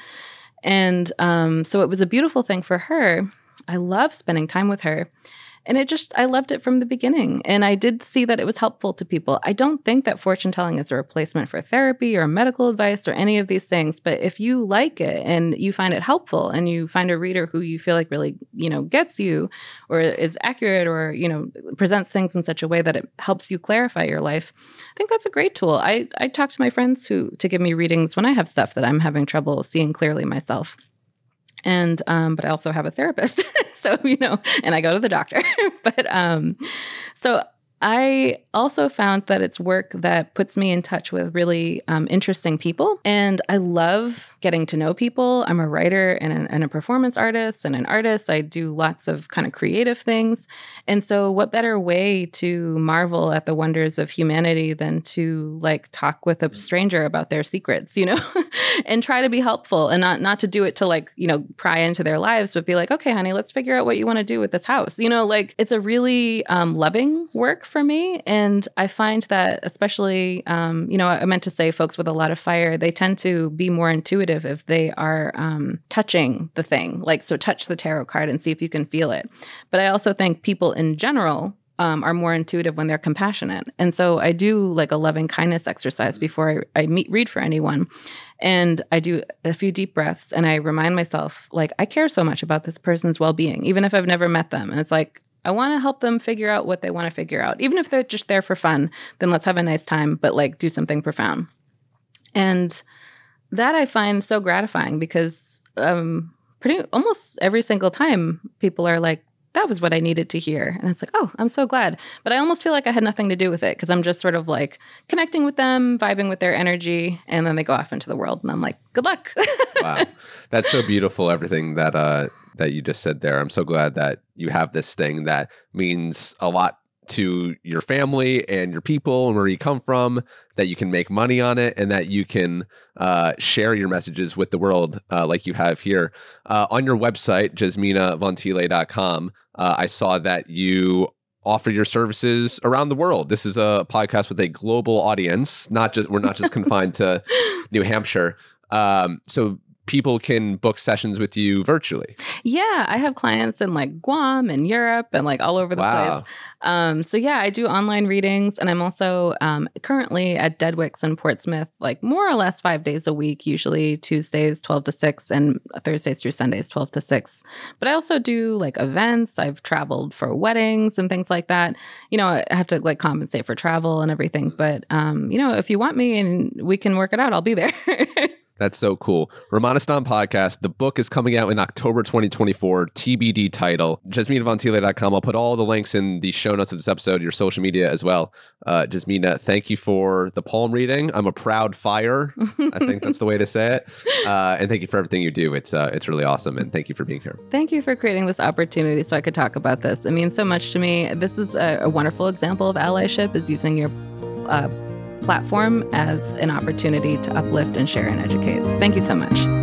Speaker 2: And um, so it was a beautiful thing for her. I love spending time with her. And it just, I loved it from the beginning. And I did see that it was helpful to people. I don't think that fortune telling is a replacement for therapy or medical advice or any of these things. But if you like it and you find it helpful and you find a reader who you feel like really, you know, gets you or is accurate or, you know, presents things in such a way that it helps you clarify your life, I think that's a great tool. I, I talk to my friends who to give me readings when I have stuff that I'm having trouble seeing clearly myself. And, um, but I also have a therapist. So, you know, and I go to the doctor. but, um, so I also found that it's work that puts me in touch with really um, interesting people. And I love getting to know people. I'm a writer and a, and a performance artist and an artist. I do lots of kind of creative things. And so what better way to marvel at the wonders of humanity than to like talk with a stranger about their secrets, you know, and try to be helpful and not, not to do it to like, you know, pry into their lives, but be like, okay, honey, let's figure out what you want to do with this house. You know, like it's a really um, loving work for me. And I find that especially, um, you know, I meant to say folks with a lot of fire, they tend to be more intuitive if they are um, touching the thing. Like, so touch the tarot card and see if you can feel it. But I also think people in general um, are more intuitive when they're compassionate. And so I do like a loving kindness exercise before I, I meet, read for anyone. And I do a few deep breaths and I remind myself, like, I care so much about this person's well-being, even if I've never met them. And it's like, I want to help them figure out what they want to figure out. Even if they're just there for fun, then let's have a nice time, but like do something profound. And that I find so gratifying because um, pretty almost every single time people are like, that was what I needed to hear. And it's like, oh, I'm so glad. But I almost feel like I had nothing to do with it because I'm just sort of like connecting with them, vibing with their energy, and then they go off into the world. And I'm like, good luck.
Speaker 1: Wow. That's so beautiful, everything that uh, that you just said there. I'm so glad that you have this thing that means a lot to your family and your people and where you come from, that you can make money on it and that you can uh, share your messages with the world uh, like you have here. Uh, on your website, jasmina von Thiele dot com, uh, I saw that you offer your services around the world. This is a podcast with a global audience, not just we're not just confined to New Hampshire. Um, so people can book sessions with you virtually.
Speaker 2: Yeah, I have clients in like Guam and Europe and like all over the
Speaker 1: wow.
Speaker 2: place. Um, so yeah, I do online readings and I'm also um, currently at Deadwicks in Portsmouth, like more or less five days a week, usually Tuesdays, twelve to six and Thursdays through Sundays, twelve to six. But I also do like events. I've traveled for weddings and things like that. You know, I have to like compensate for travel and everything. But, um, you know, if you want me and we can work it out, I'll be there.
Speaker 1: That's so cool. Romanistan podcast. The book is coming out in October twenty twenty-four. T B D title. jasmina von Thiele dot com. I'll put all the links in the show notes of this episode, your social media as well. Uh, Jasmina, thank you for the palm reading. I'm a proud fire. I think that's the way to say it. Uh, and thank you for everything you do. It's uh, it's really awesome. And thank you for being here.
Speaker 2: Thank you for creating this opportunity so I could talk about this. It means so much to me. This is a, a wonderful example of allyship, is using your uh, platform as an opportunity to uplift and share and educate. So thank you so much.